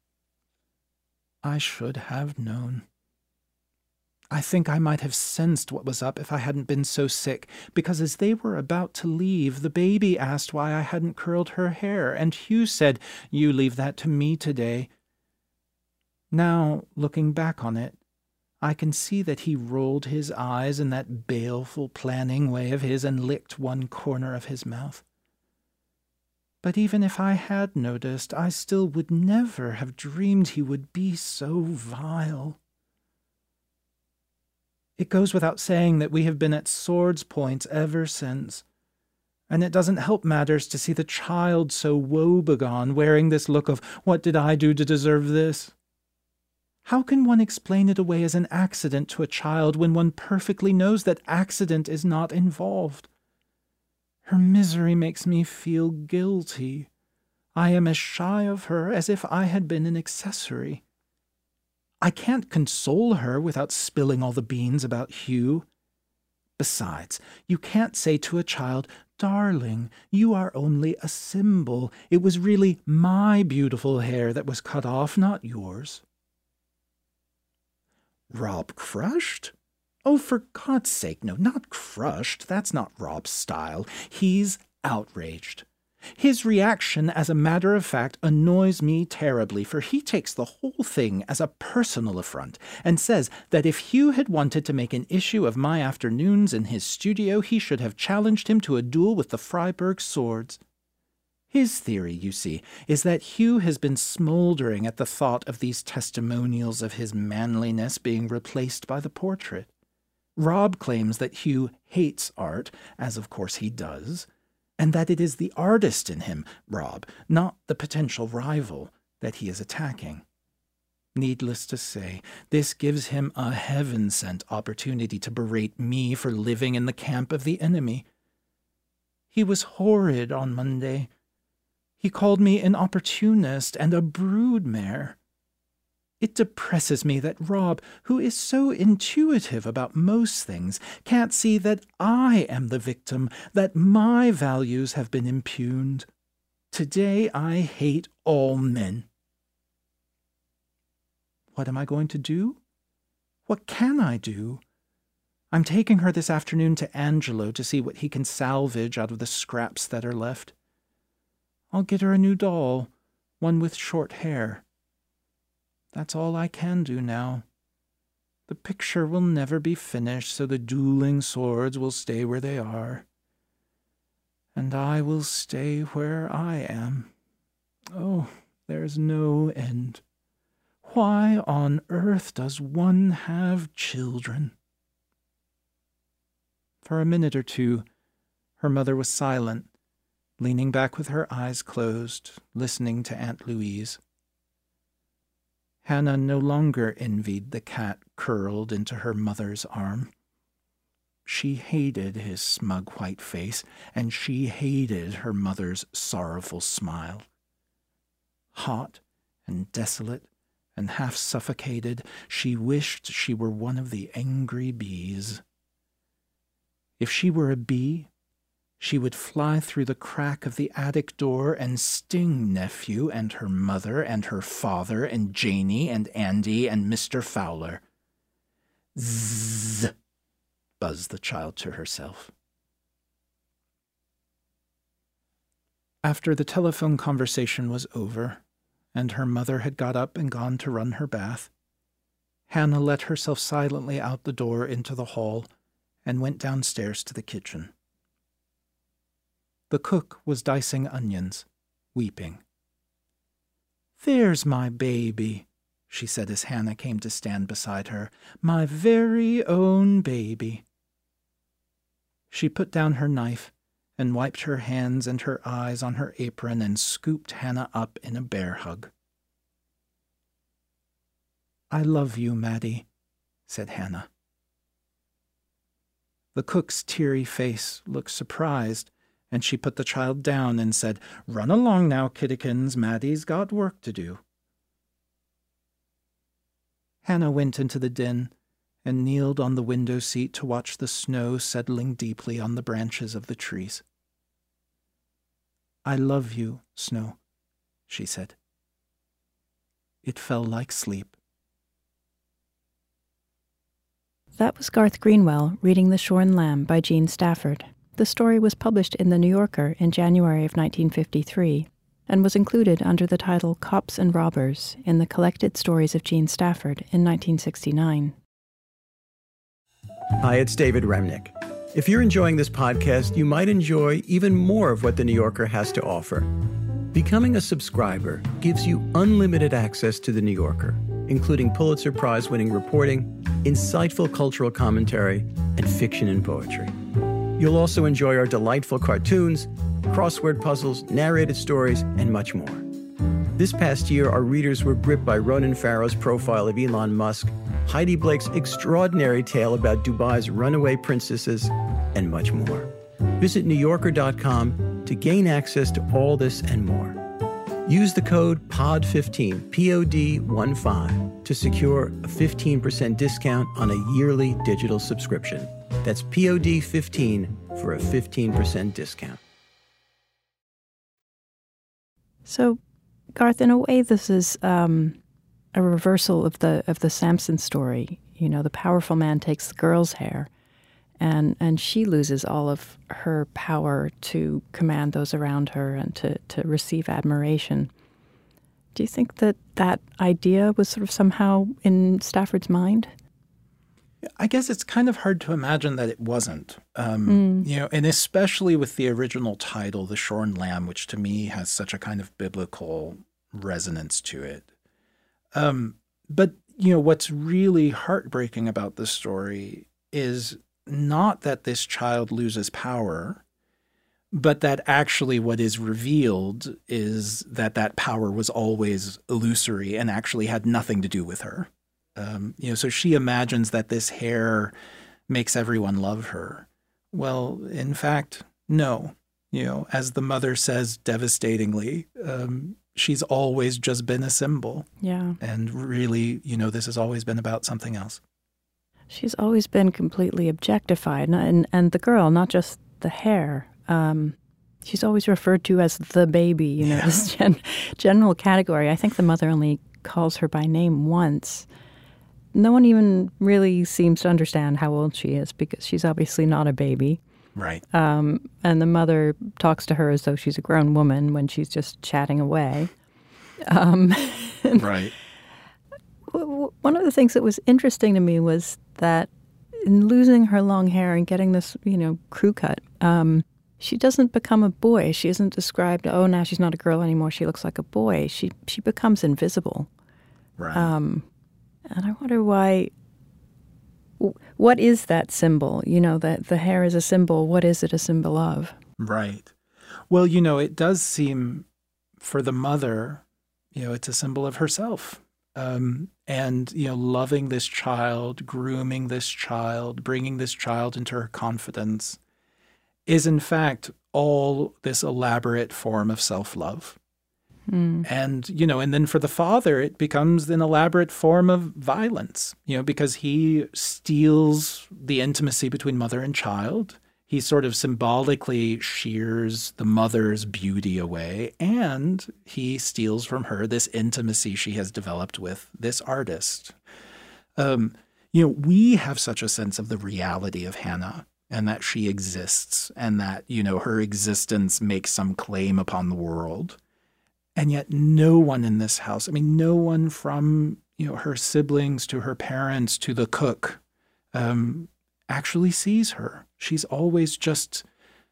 I should have known. I think I might have sensed what was up if I hadn't been so sick, because as they were about to leave, the baby asked why I hadn't curled her hair, and Hugh said, "You leave that to me today." Now, looking back on it, I can see that he rolled his eyes in that baleful planning way of his and licked one corner of his mouth. But even if I had noticed, I still would never have dreamed he would be so vile. It goes without saying that we have been at swords' points ever since, and it doesn't help matters to see the child so woebegone, wearing this look of, "What did I do to deserve this?" How can one explain it away as an accident to a child when one perfectly knows that accident is not involved? Her misery makes me feel guilty. I am as shy of her as if I had been an accessory. I can't console her without spilling all the beans about Hugh. Besides, you can't say to a child, "Darling, you are only a symbol. It was really my beautiful hair that was cut off, not yours." Rob crushed? Oh, for God's sake, no, not crushed. That's not Rob's style. He's outraged. His reaction, as a matter of fact, annoys me terribly, for he takes the whole thing as a personal affront and says that if Hugh had wanted to make an issue of my afternoons in his studio, he should have challenged him to a duel with the Freiburg swords. His theory, you see, is that Hugh has been smoldering at the thought of these testimonials of his manliness being replaced by the portrait. Rob claims that Hugh hates art, as of course he does, and that it is the artist in him, Rob, not the potential rival, that he is attacking. Needless to say, this gives him a heaven-sent opportunity to berate me for living in the camp of the enemy. He was horrid on Monday. He called me an opportunist and a broodmare. It depresses me that Rob, who is so intuitive about most things, can't see that I am the victim, that my values have been impugned. Today I hate all men. What am I going to do? What can I do? I'm taking her this afternoon to Angelo to see what he can salvage out of the scraps that are left. I'll get her a new doll, one with short hair. That's all I can do now. The picture will never be finished, so the dueling swords will stay where they are. And I will stay where I am. Oh, there's no end. Why on earth does one have children? For a minute or two, her mother was silent, leaning back with her eyes closed, listening to Aunt Louise. Hannah no longer envied the cat curled into her mother's arm. She hated his smug white face, and she hated her mother's sorrowful smile. Hot and desolate and half suffocated, she wished she were one of the angry bees. If she were a bee, she would fly through the crack of the attic door and sting nephew and her mother and her father and Janie and Andy and Mister Fowler. Zzz, buzzed the child to herself. After the telephone conversation was over, and her mother had got up and gone to run her bath, Hannah let herself silently out the door into the hall and went downstairs to the kitchen. The cook was dicing onions, weeping. "There's my baby," she said as Hannah came to stand beside her. "My very own baby." She put down her knife and wiped her hands and her eyes on her apron and scooped Hannah up in a bear hug. "I love you, Maddie," said Hannah. The cook's teary face looked surprised, and she put the child down and said, "Run along now, kiddikins. Maddie's got work to do." Hannah went into the den and kneeled on the window seat to watch the snow settling deeply on the branches of the trees. "I love you, Snow," she said. It fell like sleep. That was Garth Greenwell reading The Shorn Lamb by Jean Stafford. The story was published in The New Yorker in January of nineteen fifty-three and was included under the title Cops and Robbers in the Collected Stories of Jean Stafford in nineteen sixty-nine. Hi, it's David Remnick. If you're enjoying this podcast, you might enjoy even more of what The New Yorker has to offer. Becoming a subscriber gives you unlimited access to The New Yorker, including Pulitzer Prize-winning reporting, insightful cultural commentary, and fiction and poetry. You'll also enjoy our delightful cartoons, crossword puzzles, narrated stories, and much more. This past year, our readers were gripped by Ronan Farrow's profile of Elon Musk, Heidi Blake's extraordinary tale about Dubai's runaway princesses, and much more. Visit New Yorker dot com to gain access to all this and more. Use the code P O D fifteen, P O D one five, to secure a fifteen percent discount on a yearly digital subscription. That's P O D fifteen for a fifteen percent discount. So, Garth, in a way, this is um, a reversal of the of the Samson story. You know, the powerful man takes the girl's hair, and and she loses all of her power to command those around her and to, to receive admiration. Do you think that that idea was sort of somehow in Stafford's mind? I guess it's kind of hard to imagine that it wasn't, um, mm. you know, and especially with the original title, The Shorn Lamb, which to me has such a kind of biblical resonance to it. Um, but, you know, what's really heartbreaking about this story is not that this child loses power, but that actually what is revealed is that that power was always illusory and actually had nothing to do with her. Um, you know, so she imagines that this hair makes everyone love her. Well, in fact, no. You know, as the mother says devastatingly, um, she's always just been a symbol. Yeah. And really, you know, this has always been about something else. She's always been completely objectified. And, and the girl, not just the hair. Um, she's always referred to as the baby, you know, yeah. this gen- general category. I think the mother only calls her by name once. No one even really seems to understand how old she is because she's obviously not a baby. Right. Um, and the mother talks to her as though she's a grown woman when she's just chatting away. Um, right. One of the things that was interesting to me was that in losing her long hair and getting this, you know, crew cut, um, she doesn't become a boy. She isn't described, oh, now she's not a girl anymore. She looks like a boy. She she becomes invisible. Right. Um, and I wonder why, what is that symbol? You know, that the hair is a symbol. What is it a symbol of? Right. Well, you know, it does seem for the mother, you know, it's a symbol of herself. Um, and, you know, loving this child, grooming this child, bringing this child into her confidence is, in fact, all this elaborate form of self-love. Mm. And, you know, and then for the father, it becomes an elaborate form of violence, you know, because he steals the intimacy between mother and child. He sort of symbolically shears the mother's beauty away, and he steals from her this intimacy she has developed with this artist. Um, you know, we have such a sense of the reality of Hannah and that she exists and that, you know, her existence makes some claim upon the world. And yet no one in this house, I mean, no one from, you know, her siblings to her parents to the cook um, actually sees her. She's always just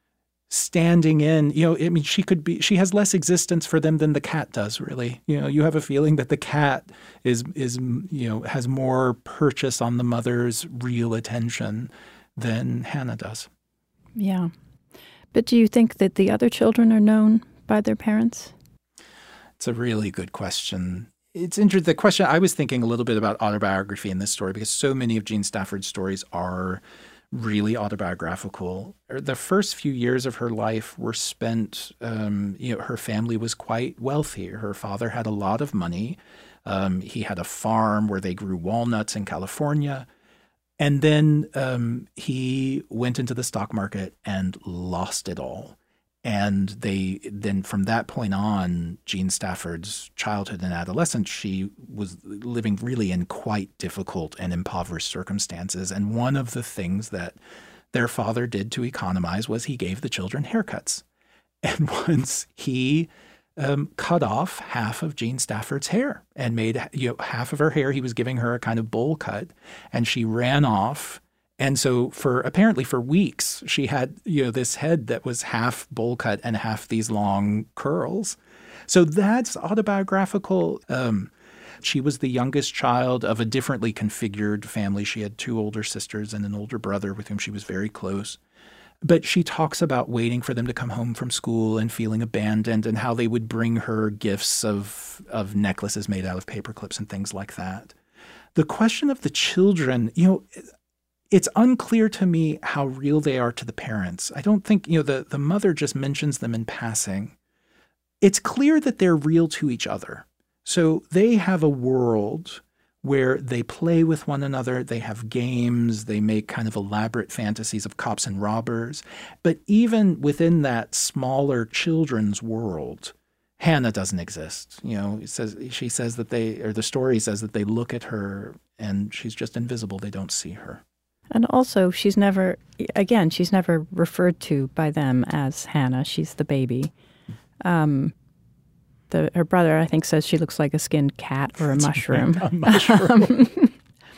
standing in, you know, I mean, she could be, she has less existence for them than the cat does, really. You know, you have a feeling that the cat is, is you know, has more purchase on the mother's real attention than Hannah does. Yeah. But do you think that the other children are known by their parents? It's a really good question. It's interesting. The question, I was thinking a little bit about autobiography in this story because so many of Jean Stafford's stories are really autobiographical. The first few years of her life were spent, um, you know, her family was quite wealthy. Her father had a lot of money. Um, he had a farm where they grew walnuts in California. And then um, he went into the stock market and lost it all. And they then from that point on, Jean Stafford's childhood and adolescence, she was living really in quite difficult and impoverished circumstances. And one of the things that their father did to economize was he gave the children haircuts. And once he um, cut off half of Jean Stafford's hair and made, you know, half of her hair, he was giving her a kind of bowl cut, and she ran off. And so for apparently for weeks, she had, you know, this head that was half bowl cut and half these long curls. So that's autobiographical. Um, she was the youngest child of a differently configured family. She had two older sisters and an older brother with whom she was very close. But she talks about waiting for them to come home from school and feeling abandoned and how they would bring her gifts of, of necklaces made out of paper clips and things like that. The question of the children, you know, it's unclear to me how real they are to the parents. I don't think, you know, the, the mother just mentions them in passing. It's clear that they're real to each other. So they have a world where they play with one another, they have games, they make kind of elaborate fantasies of cops and robbers. But even within that smaller children's world, Hannah doesn't exist. You know, it says she says that they, or the story says that they look at her and she's just invisible. They don't see her. And also, she's never, again, she's never referred to by them as Hannah. She's the baby. Um, the, her brother, I think, says she looks like a skinned cat or a mushroom. a mushroom. um,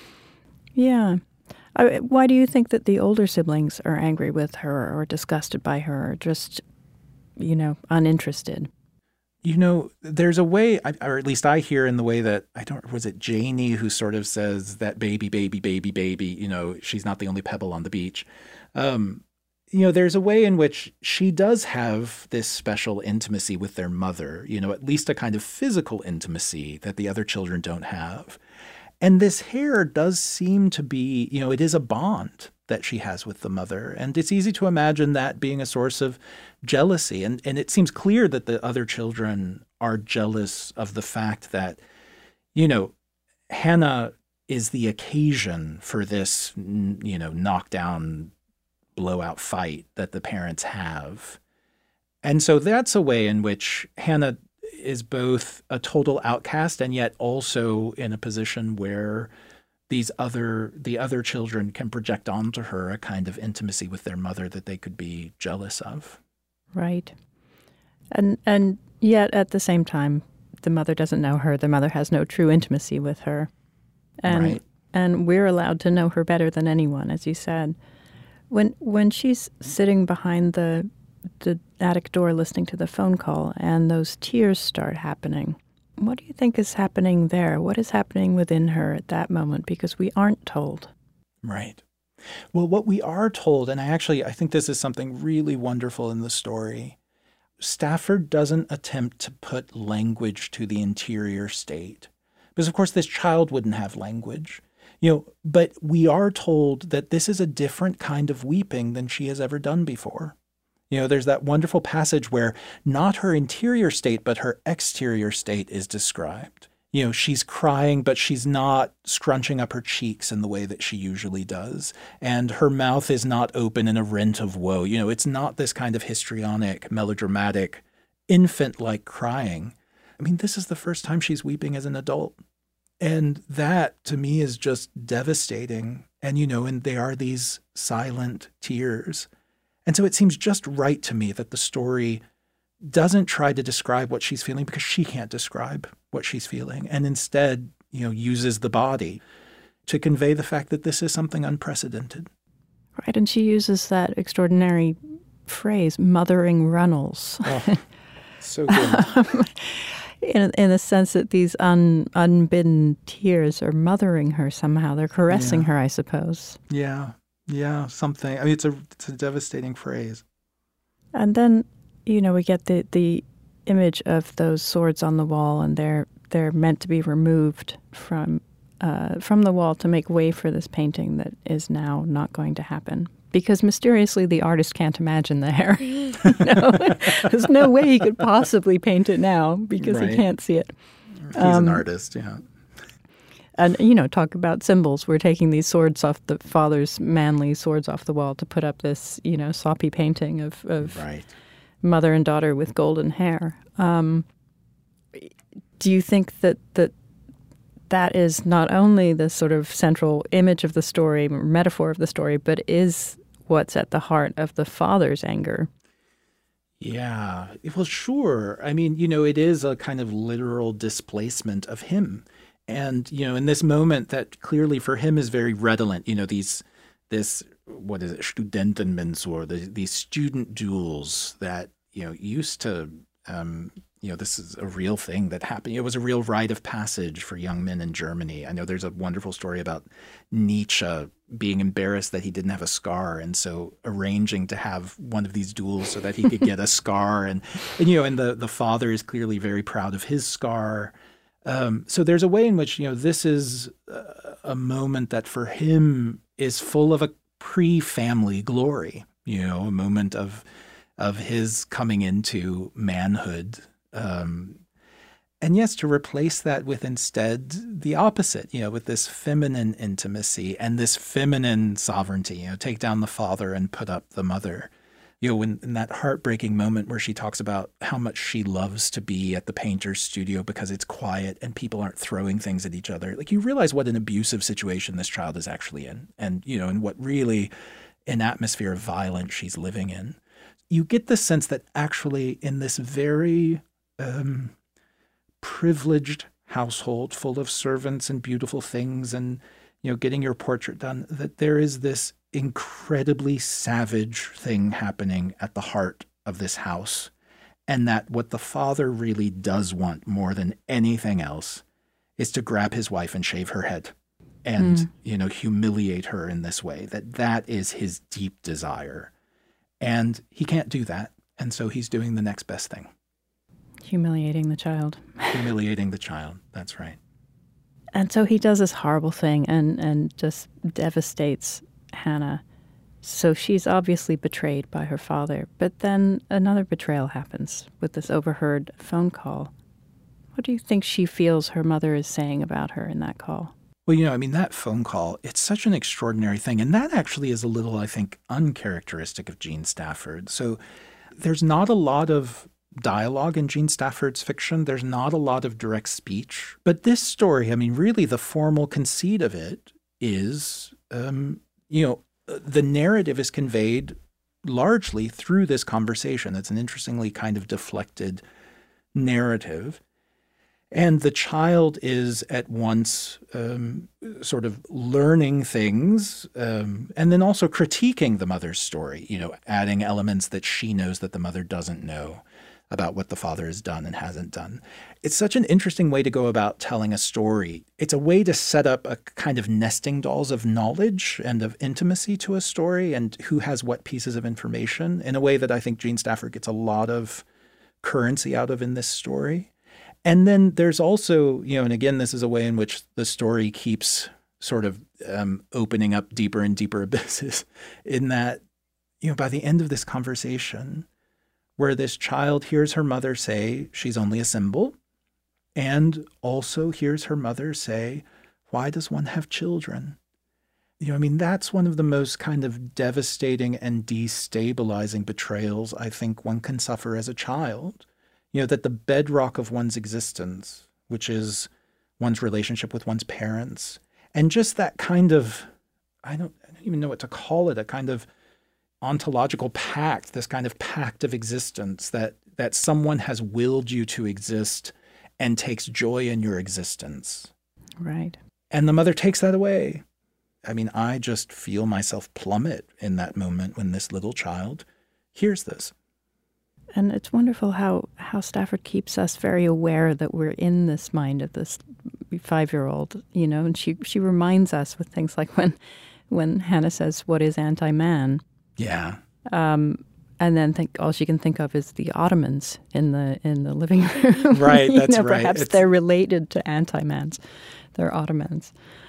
yeah. I, why do you think that the older siblings are angry with her or disgusted by her or just, you know, uninterested? You know, there's a way, or at least I hear in the way that, I don't, was it Janie who sort of says that baby, baby, baby, baby, you know, she's not the only pebble on the beach. Um, you know, there's a way in which she does have this special intimacy with their mother, you know, at least a kind of physical intimacy that the other children don't have. And this hair does seem to be, you know, it is a bond that she has with the mother. And it's easy to imagine that being a source of jealousy. And, and it seems clear that the other children are jealous of the fact that, you know, Hannah is the occasion for this, you know, knockdown, blowout fight that the parents have. And so that's a way in which Hannah is both a total outcast and yet also in a position where these other, the other children can project onto her a kind of intimacy with their mother that they could be jealous of. Right. And and yet at the same time, the mother doesn't know her. The mother has no true intimacy with her. And right. and we're allowed to know her better than anyone, as you said. When when she's sitting behind the the attic door listening to the phone call and those tears start happening, what do you think is happening there? What is happening within her at that moment? Because we aren't told. Right. Well, what we are told, and I actually, I think this is something really wonderful in the story, Stafford doesn't attempt to put language to the interior state. Because, of course, this child wouldn't have language. You know, but we are told that this is a different kind of weeping than she has ever done before. You know, there's that wonderful passage where not her interior state, but her exterior state is described. You know, she's crying, but she's not scrunching up her cheeks in the way that she usually does. And her mouth is not open in a rent of woe. You know, it's not this kind of histrionic, melodramatic, infant-like crying. I mean, this is the first time she's weeping as an adult. And that, to me, is just devastating. And, you know, and they are these silent tears. And so it seems just right to me that the story doesn't try to describe what she's feeling because she can't describe what she's feeling, and instead, you know, uses the body to convey the fact that this is something unprecedented. Right, and she uses that extraordinary phrase, mothering runnels. Oh, so good. um, in, in the sense that these un, unbidden tears are mothering her somehow. They're caressing Yeah. her, I suppose. Yeah, yeah, something. I mean, it's a it's a devastating phrase. And then, you know, we get the, the image of those swords on the wall, and they're they're meant to be removed from uh, from the wall to make way for this painting that is now not going to happen. Because mysteriously the artist can't imagine the hair. You know? There's no way he could possibly paint it now because Right. he can't see it. He's Um, an artist, yeah. And, you know, talk about symbols. We're taking these swords off the father's manly swords off the wall to put up this, you know, sloppy painting of, of Right. mother and daughter with golden hair. Um, do you think that, that that is not only the sort of central image of the story, metaphor of the story, but is what's at the heart of the father's anger? Yeah, well, sure. I mean, you know, it is a kind of literal displacement of him. And, you know, in this moment that clearly for him is very redolent, you know, these, this, what is it, Studentenmensur, the, these student duels that, you know, used to, um, you know, this is a real thing that happened. It was a real rite of passage for young men in Germany. I know there's a wonderful story about Nietzsche being embarrassed that he didn't have a scar, and so arranging to have one of these duels so that he could get a scar. And, and, you know, and the, the father is clearly very proud of his scar. Um, so there's a way in which, you know, this is a, a moment that for him is full of a pre-family glory, you know, a moment of of his coming into manhood. Um, and yes, to replace that with instead the opposite, you know, with this feminine intimacy and this feminine sovereignty, you know, take down the father and put up the mother. You know, when, in that heartbreaking moment where she talks about how much she loves to be at the painter's studio because it's quiet and people aren't throwing things at each other. Like, you realize what an abusive situation this child is actually in, and, you know, and what really an atmosphere of violence she's living in. You get the sense that actually in this very um, privileged household full of servants and beautiful things and, you know, getting your portrait done, that there is this incredibly savage thing happening at the heart of this house. And that what the father really does want more than anything else is to grab his wife and shave her head and, mm. you know, humiliate her in this way, that that is his deep desire. And he can't do that. And so he's doing the next best thing. Humiliating the child. Humiliating the child. That's right. And so he does this horrible thing and, and just devastates Hannah. So she's obviously betrayed by her father. But then another betrayal happens with this overheard phone call. What do you think she feels her mother is saying about her in that call? Well, you know, I mean, that phone call, it's such an extraordinary thing. And that actually is a little, I think, uncharacteristic of Jean Stafford. So there's not a lot of dialogue in Jean Stafford's fiction. There's not a lot of direct speech. But this story, I mean, really the formal conceit of it is, um, you know, the narrative is conveyed largely through this conversation. It's an interestingly kind of deflected narrative. And the child is at once um, sort of learning things um, and then also critiquing the mother's story, you know, adding elements that she knows that the mother doesn't know about what the father has done and hasn't done. It's such an interesting way to go about telling a story. It's a way to set up a kind of nesting dolls of knowledge and of intimacy to a story and who has what pieces of information in a way that I think Jean Stafford gets a lot of currency out of in this story. And then there's also, you know, and again, this is a way in which the story keeps sort of um, opening up deeper and deeper abysses in that, you know, by the end of this conversation, where this child hears her mother say she's only a symbol, and also hears her mother say, why does one have children? You know, I mean, that's one of the most kind of devastating and destabilizing betrayals I think one can suffer as a child. You know, that the bedrock of one's existence, which is one's relationship with one's parents, and just that kind of, I don't, I don't even know what to call it, a kind of ontological pact, this kind of pact of existence that that someone has willed you to exist and takes joy in your existence. Right. And the mother takes that away. I mean, I just feel myself plummet in that moment when this little child hears this. And it's wonderful how, how Stafford keeps us very aware that we're in this mind of this five-year-old, you know, and she, she reminds us with things like when when Hannah says, what is anti-man? Yeah. Um, and then think all she can think of is the ottomans in the in the living room. Right, that's know, right. Perhaps it's... they're related to anti-mans. They're ottomans.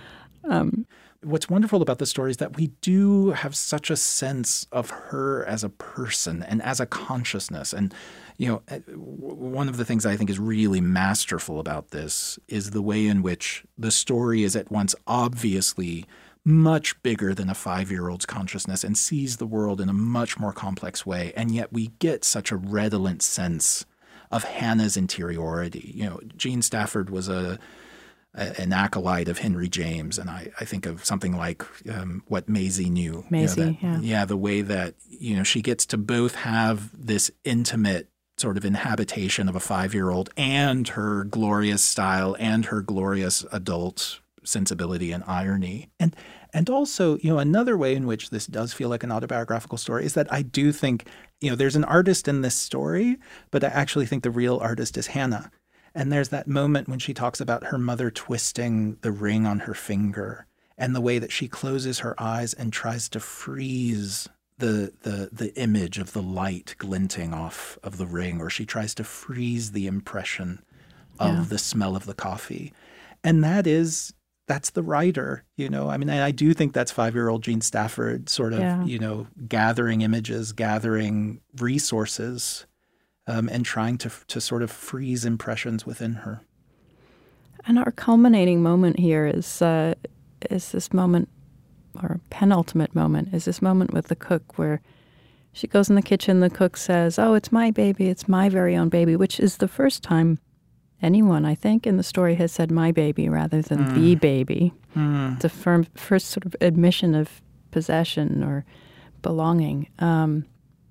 Um, What's wonderful about the story is that we do have such a sense of her as a person and as a consciousness. And, you know, one of the things I think is really masterful about this is the way in which the story is at once obviously much bigger than a five-year-old's consciousness and sees the world in a much more complex way. And yet we get such a redolent sense of Hannah's interiority. You know, Jean Stafford was a an acolyte of Henry James, and I, I think of something like um, what Maisie knew. Maisie, you know, that, yeah. Yeah, the way that, you know, she gets to both have this intimate sort of inhabitation of a five-year-old and her glorious style and her glorious adult sensibility and irony. And and also, you know, another way in which this does feel like an autobiographical story is that I do think, you know, there's an artist in this story, but I actually think the real artist is Hannah. And there's that moment when she talks about her mother twisting the ring on her finger and the way that she closes her eyes and tries to freeze the the the image of the light glinting off of the ring, or she tries to freeze the impression of yeah. the smell of the coffee. And that is that's the writer, you know. I mean, and I do think that's five-year-old Jean Stafford sort of, Yeah. you know, gathering images, gathering resources, um, and trying to to sort of freeze impressions within her. And our culminating moment here is uh, is this moment, or penultimate moment, is this moment with the cook where she goes in the kitchen, the cook says, "Oh, it's my baby, it's my very own baby," which is the first time anyone, I think, in the story has said my baby rather than Mm. the baby. Mm. It's a firm, first sort of admission of possession or belonging. Um,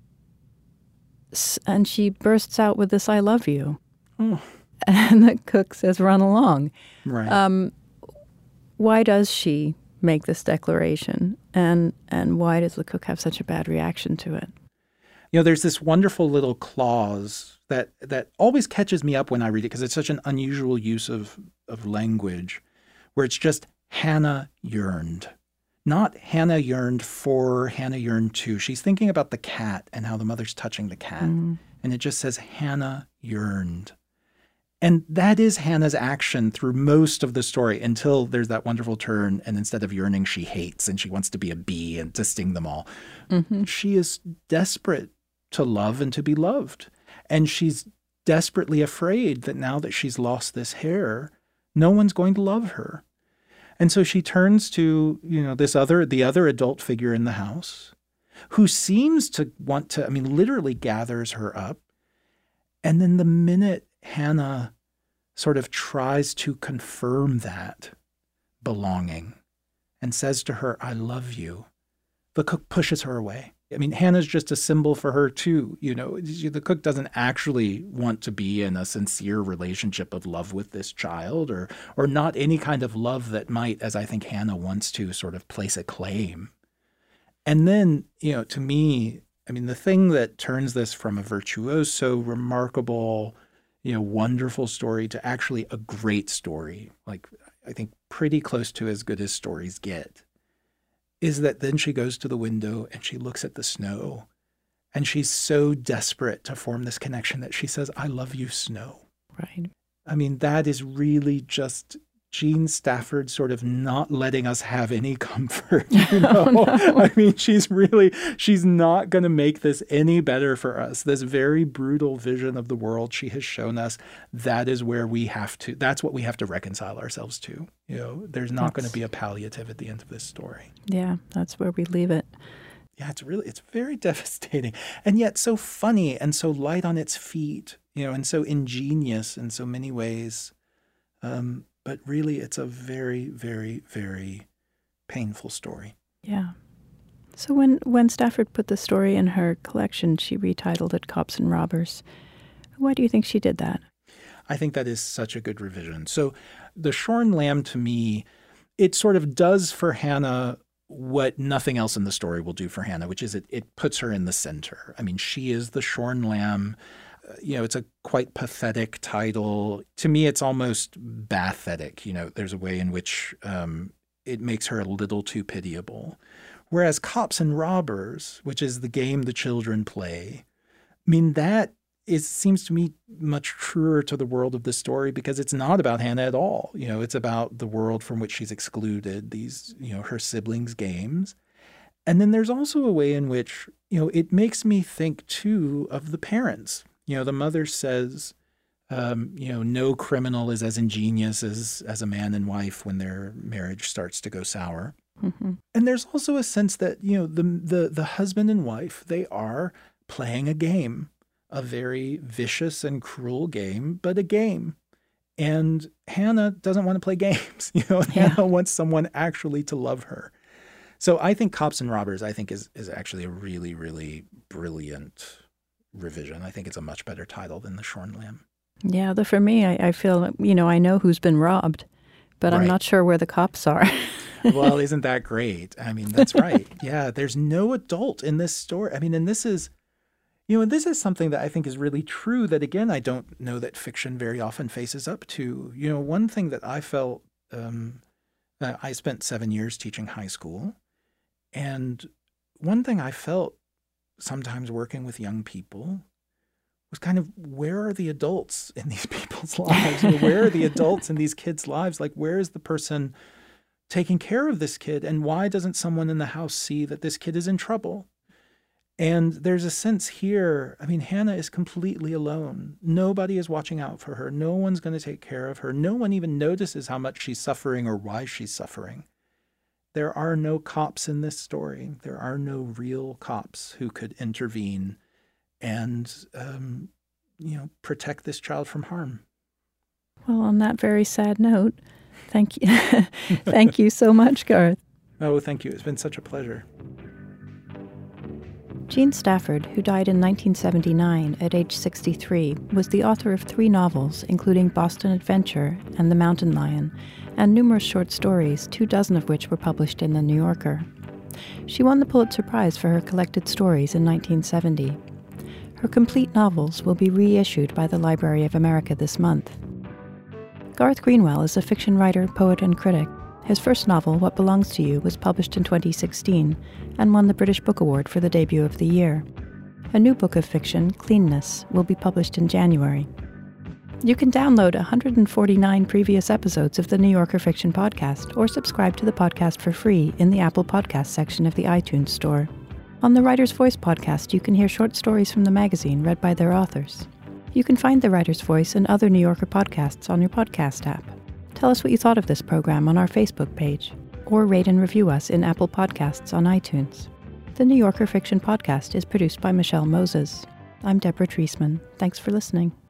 s- and she bursts out with this, "I love you." Oh. And the cook says, "Run along." Right. Um, why does she make this declaration? And, and why does the cook have such a bad reaction to it? You know, there's this wonderful little clause that that always catches me up when I read it because it's such an unusual use of, of language, where it's just Hannah yearned. Not Hannah yearned for, Hannah yearned to. She's thinking about the cat and how the mother's touching the cat. Mm. And it just says Hannah yearned. And that is Hannah's action through most of the story until there's that wonderful turn. And instead of yearning, she hates and she wants to be a bee and to sting them all. Mm-hmm. She is desperate to love and to be loved. And she's desperately afraid that now that she's lost this hair, no one's going to love her. And so she turns to, you know, this other, the other adult figure in the house who seems to want to, I mean, literally gathers her up. And then the minute Hannah sort of tries to confirm that belonging and says to her, "I love you," the cook pushes her away. I mean, Hannah's just a symbol for her too. You know, the cook doesn't actually want to be in a sincere relationship of love with this child, or or not any kind of love that might, as I think Hannah wants to, sort of place a claim. And then, you know, to me, I mean, the thing that turns this from a virtuoso, remarkable, you know, wonderful story to actually a great story, like I think pretty close to as good as stories get, is that then she goes to the window and she looks at the snow and she's so desperate to form this connection that she says, "I love you, snow." Right. I mean, that is really just Jean Stafford sort of not letting us have any comfort. You know? Oh, no. I mean, she's really, she's not going to make this any better for us. This very brutal vision of the world she has shown us, that is where we have to, that's what we have to reconcile ourselves to. You know, there's not going to be a palliative at the end of this story. Yeah, that's where we leave it. Yeah, it's really, it's very devastating and yet so funny and so light on its feet, you know, and so ingenious in so many ways. Um, But really, it's a very, very, very painful story. Yeah. So when, when Stafford put the story in her collection, she retitled it Cops and Robbers. Why do you think she did that? I think that is such a good revision. So the Shorn Lamb, to me, it sort of does for Hannah what nothing else in the story will do for Hannah, which is it, it puts her in the center. I mean, she is the Shorn Lamb. You know, it's a quite pathetic title. To me, it's almost bathetic. You know, there's a way in which um, it makes her a little too pitiable. Whereas Cops and Robbers, which is the game the children play, I mean, that is seems to me much truer to the world of the story because it's not about Hannah at all. You know, it's about the world from which she's excluded, these, you know, her siblings' games. And then there's also a way in which, you know, it makes me think, too, of the parents. You know, the mother says, um, you know, no criminal is as ingenious as as a man and wife when their marriage starts to go sour. Mm-hmm. And there's also a sense that, you know, the the the husband and wife, they are playing a game, a very vicious and cruel game, but a game. And Hannah doesn't want to play games. You know, Yeah. Hannah wants someone actually to love her. So I think Cops and Robbers, I think, is is actually a really, really brilliant revision. I think it's a much better title than The Shorn Lamb. Yeah, the, for me, I, I feel, you know, I know who's been robbed, but I'm Right. not sure where the cops are. Well, isn't that great? I mean, that's right. Yeah, there's no adult in this story. I mean, and this is, you know, and this is something that I think is really true that, again, I don't know that fiction very often faces up to. You know, one thing that I felt, um, uh, I spent seven years teaching high school, and one thing I felt sometimes working with young people was kind of, where are the adults in these people's lives? You know, where are the adults in these kids' lives? Like, where is the person taking care of this kid? And why doesn't someone in the house see that this kid is in trouble? And there's a sense here, I mean, Hannah is completely alone. Nobody is watching out for her. No one's going to take care of her. No one even notices how much she's suffering or why she's suffering. There are no cops in this story. There are no real cops who could intervene and, um, you know, protect this child from harm. Well, on that very sad note, thank you. Thank you so much, Garth. Oh, thank you. It's been such a pleasure. Jean Stafford, who died in nineteen seventy-nine at age sixty-three, was the author of three novels, including Boston Adventure and The Mountain Lion, and numerous short stories, two dozen of which were published in The New Yorker. She won the Pulitzer Prize for her collected stories in nineteen seventy. Her complete novels will be reissued by the Library of America this month. Garth Greenwell is a fiction writer, poet, and critic. His first novel, What Belongs to You, was published in twenty sixteen and won the British Book Award for the debut of the year. A new book of fiction, Cleanness, will be published in January. You can download one hundred forty-nine previous episodes of the New Yorker Fiction Podcast or subscribe to the podcast for free in the Apple Podcast section of the iTunes Store. On the Writer's Voice podcast, you can hear short stories from the magazine read by their authors. You can find The Writer's Voice and other New Yorker podcasts on your podcast app. Tell us what you thought of this program on our Facebook page, or rate and review us in Apple Podcasts on iTunes. The New Yorker Fiction Podcast is produced by Michelle Moses. I'm Deborah Treisman. Thanks for listening.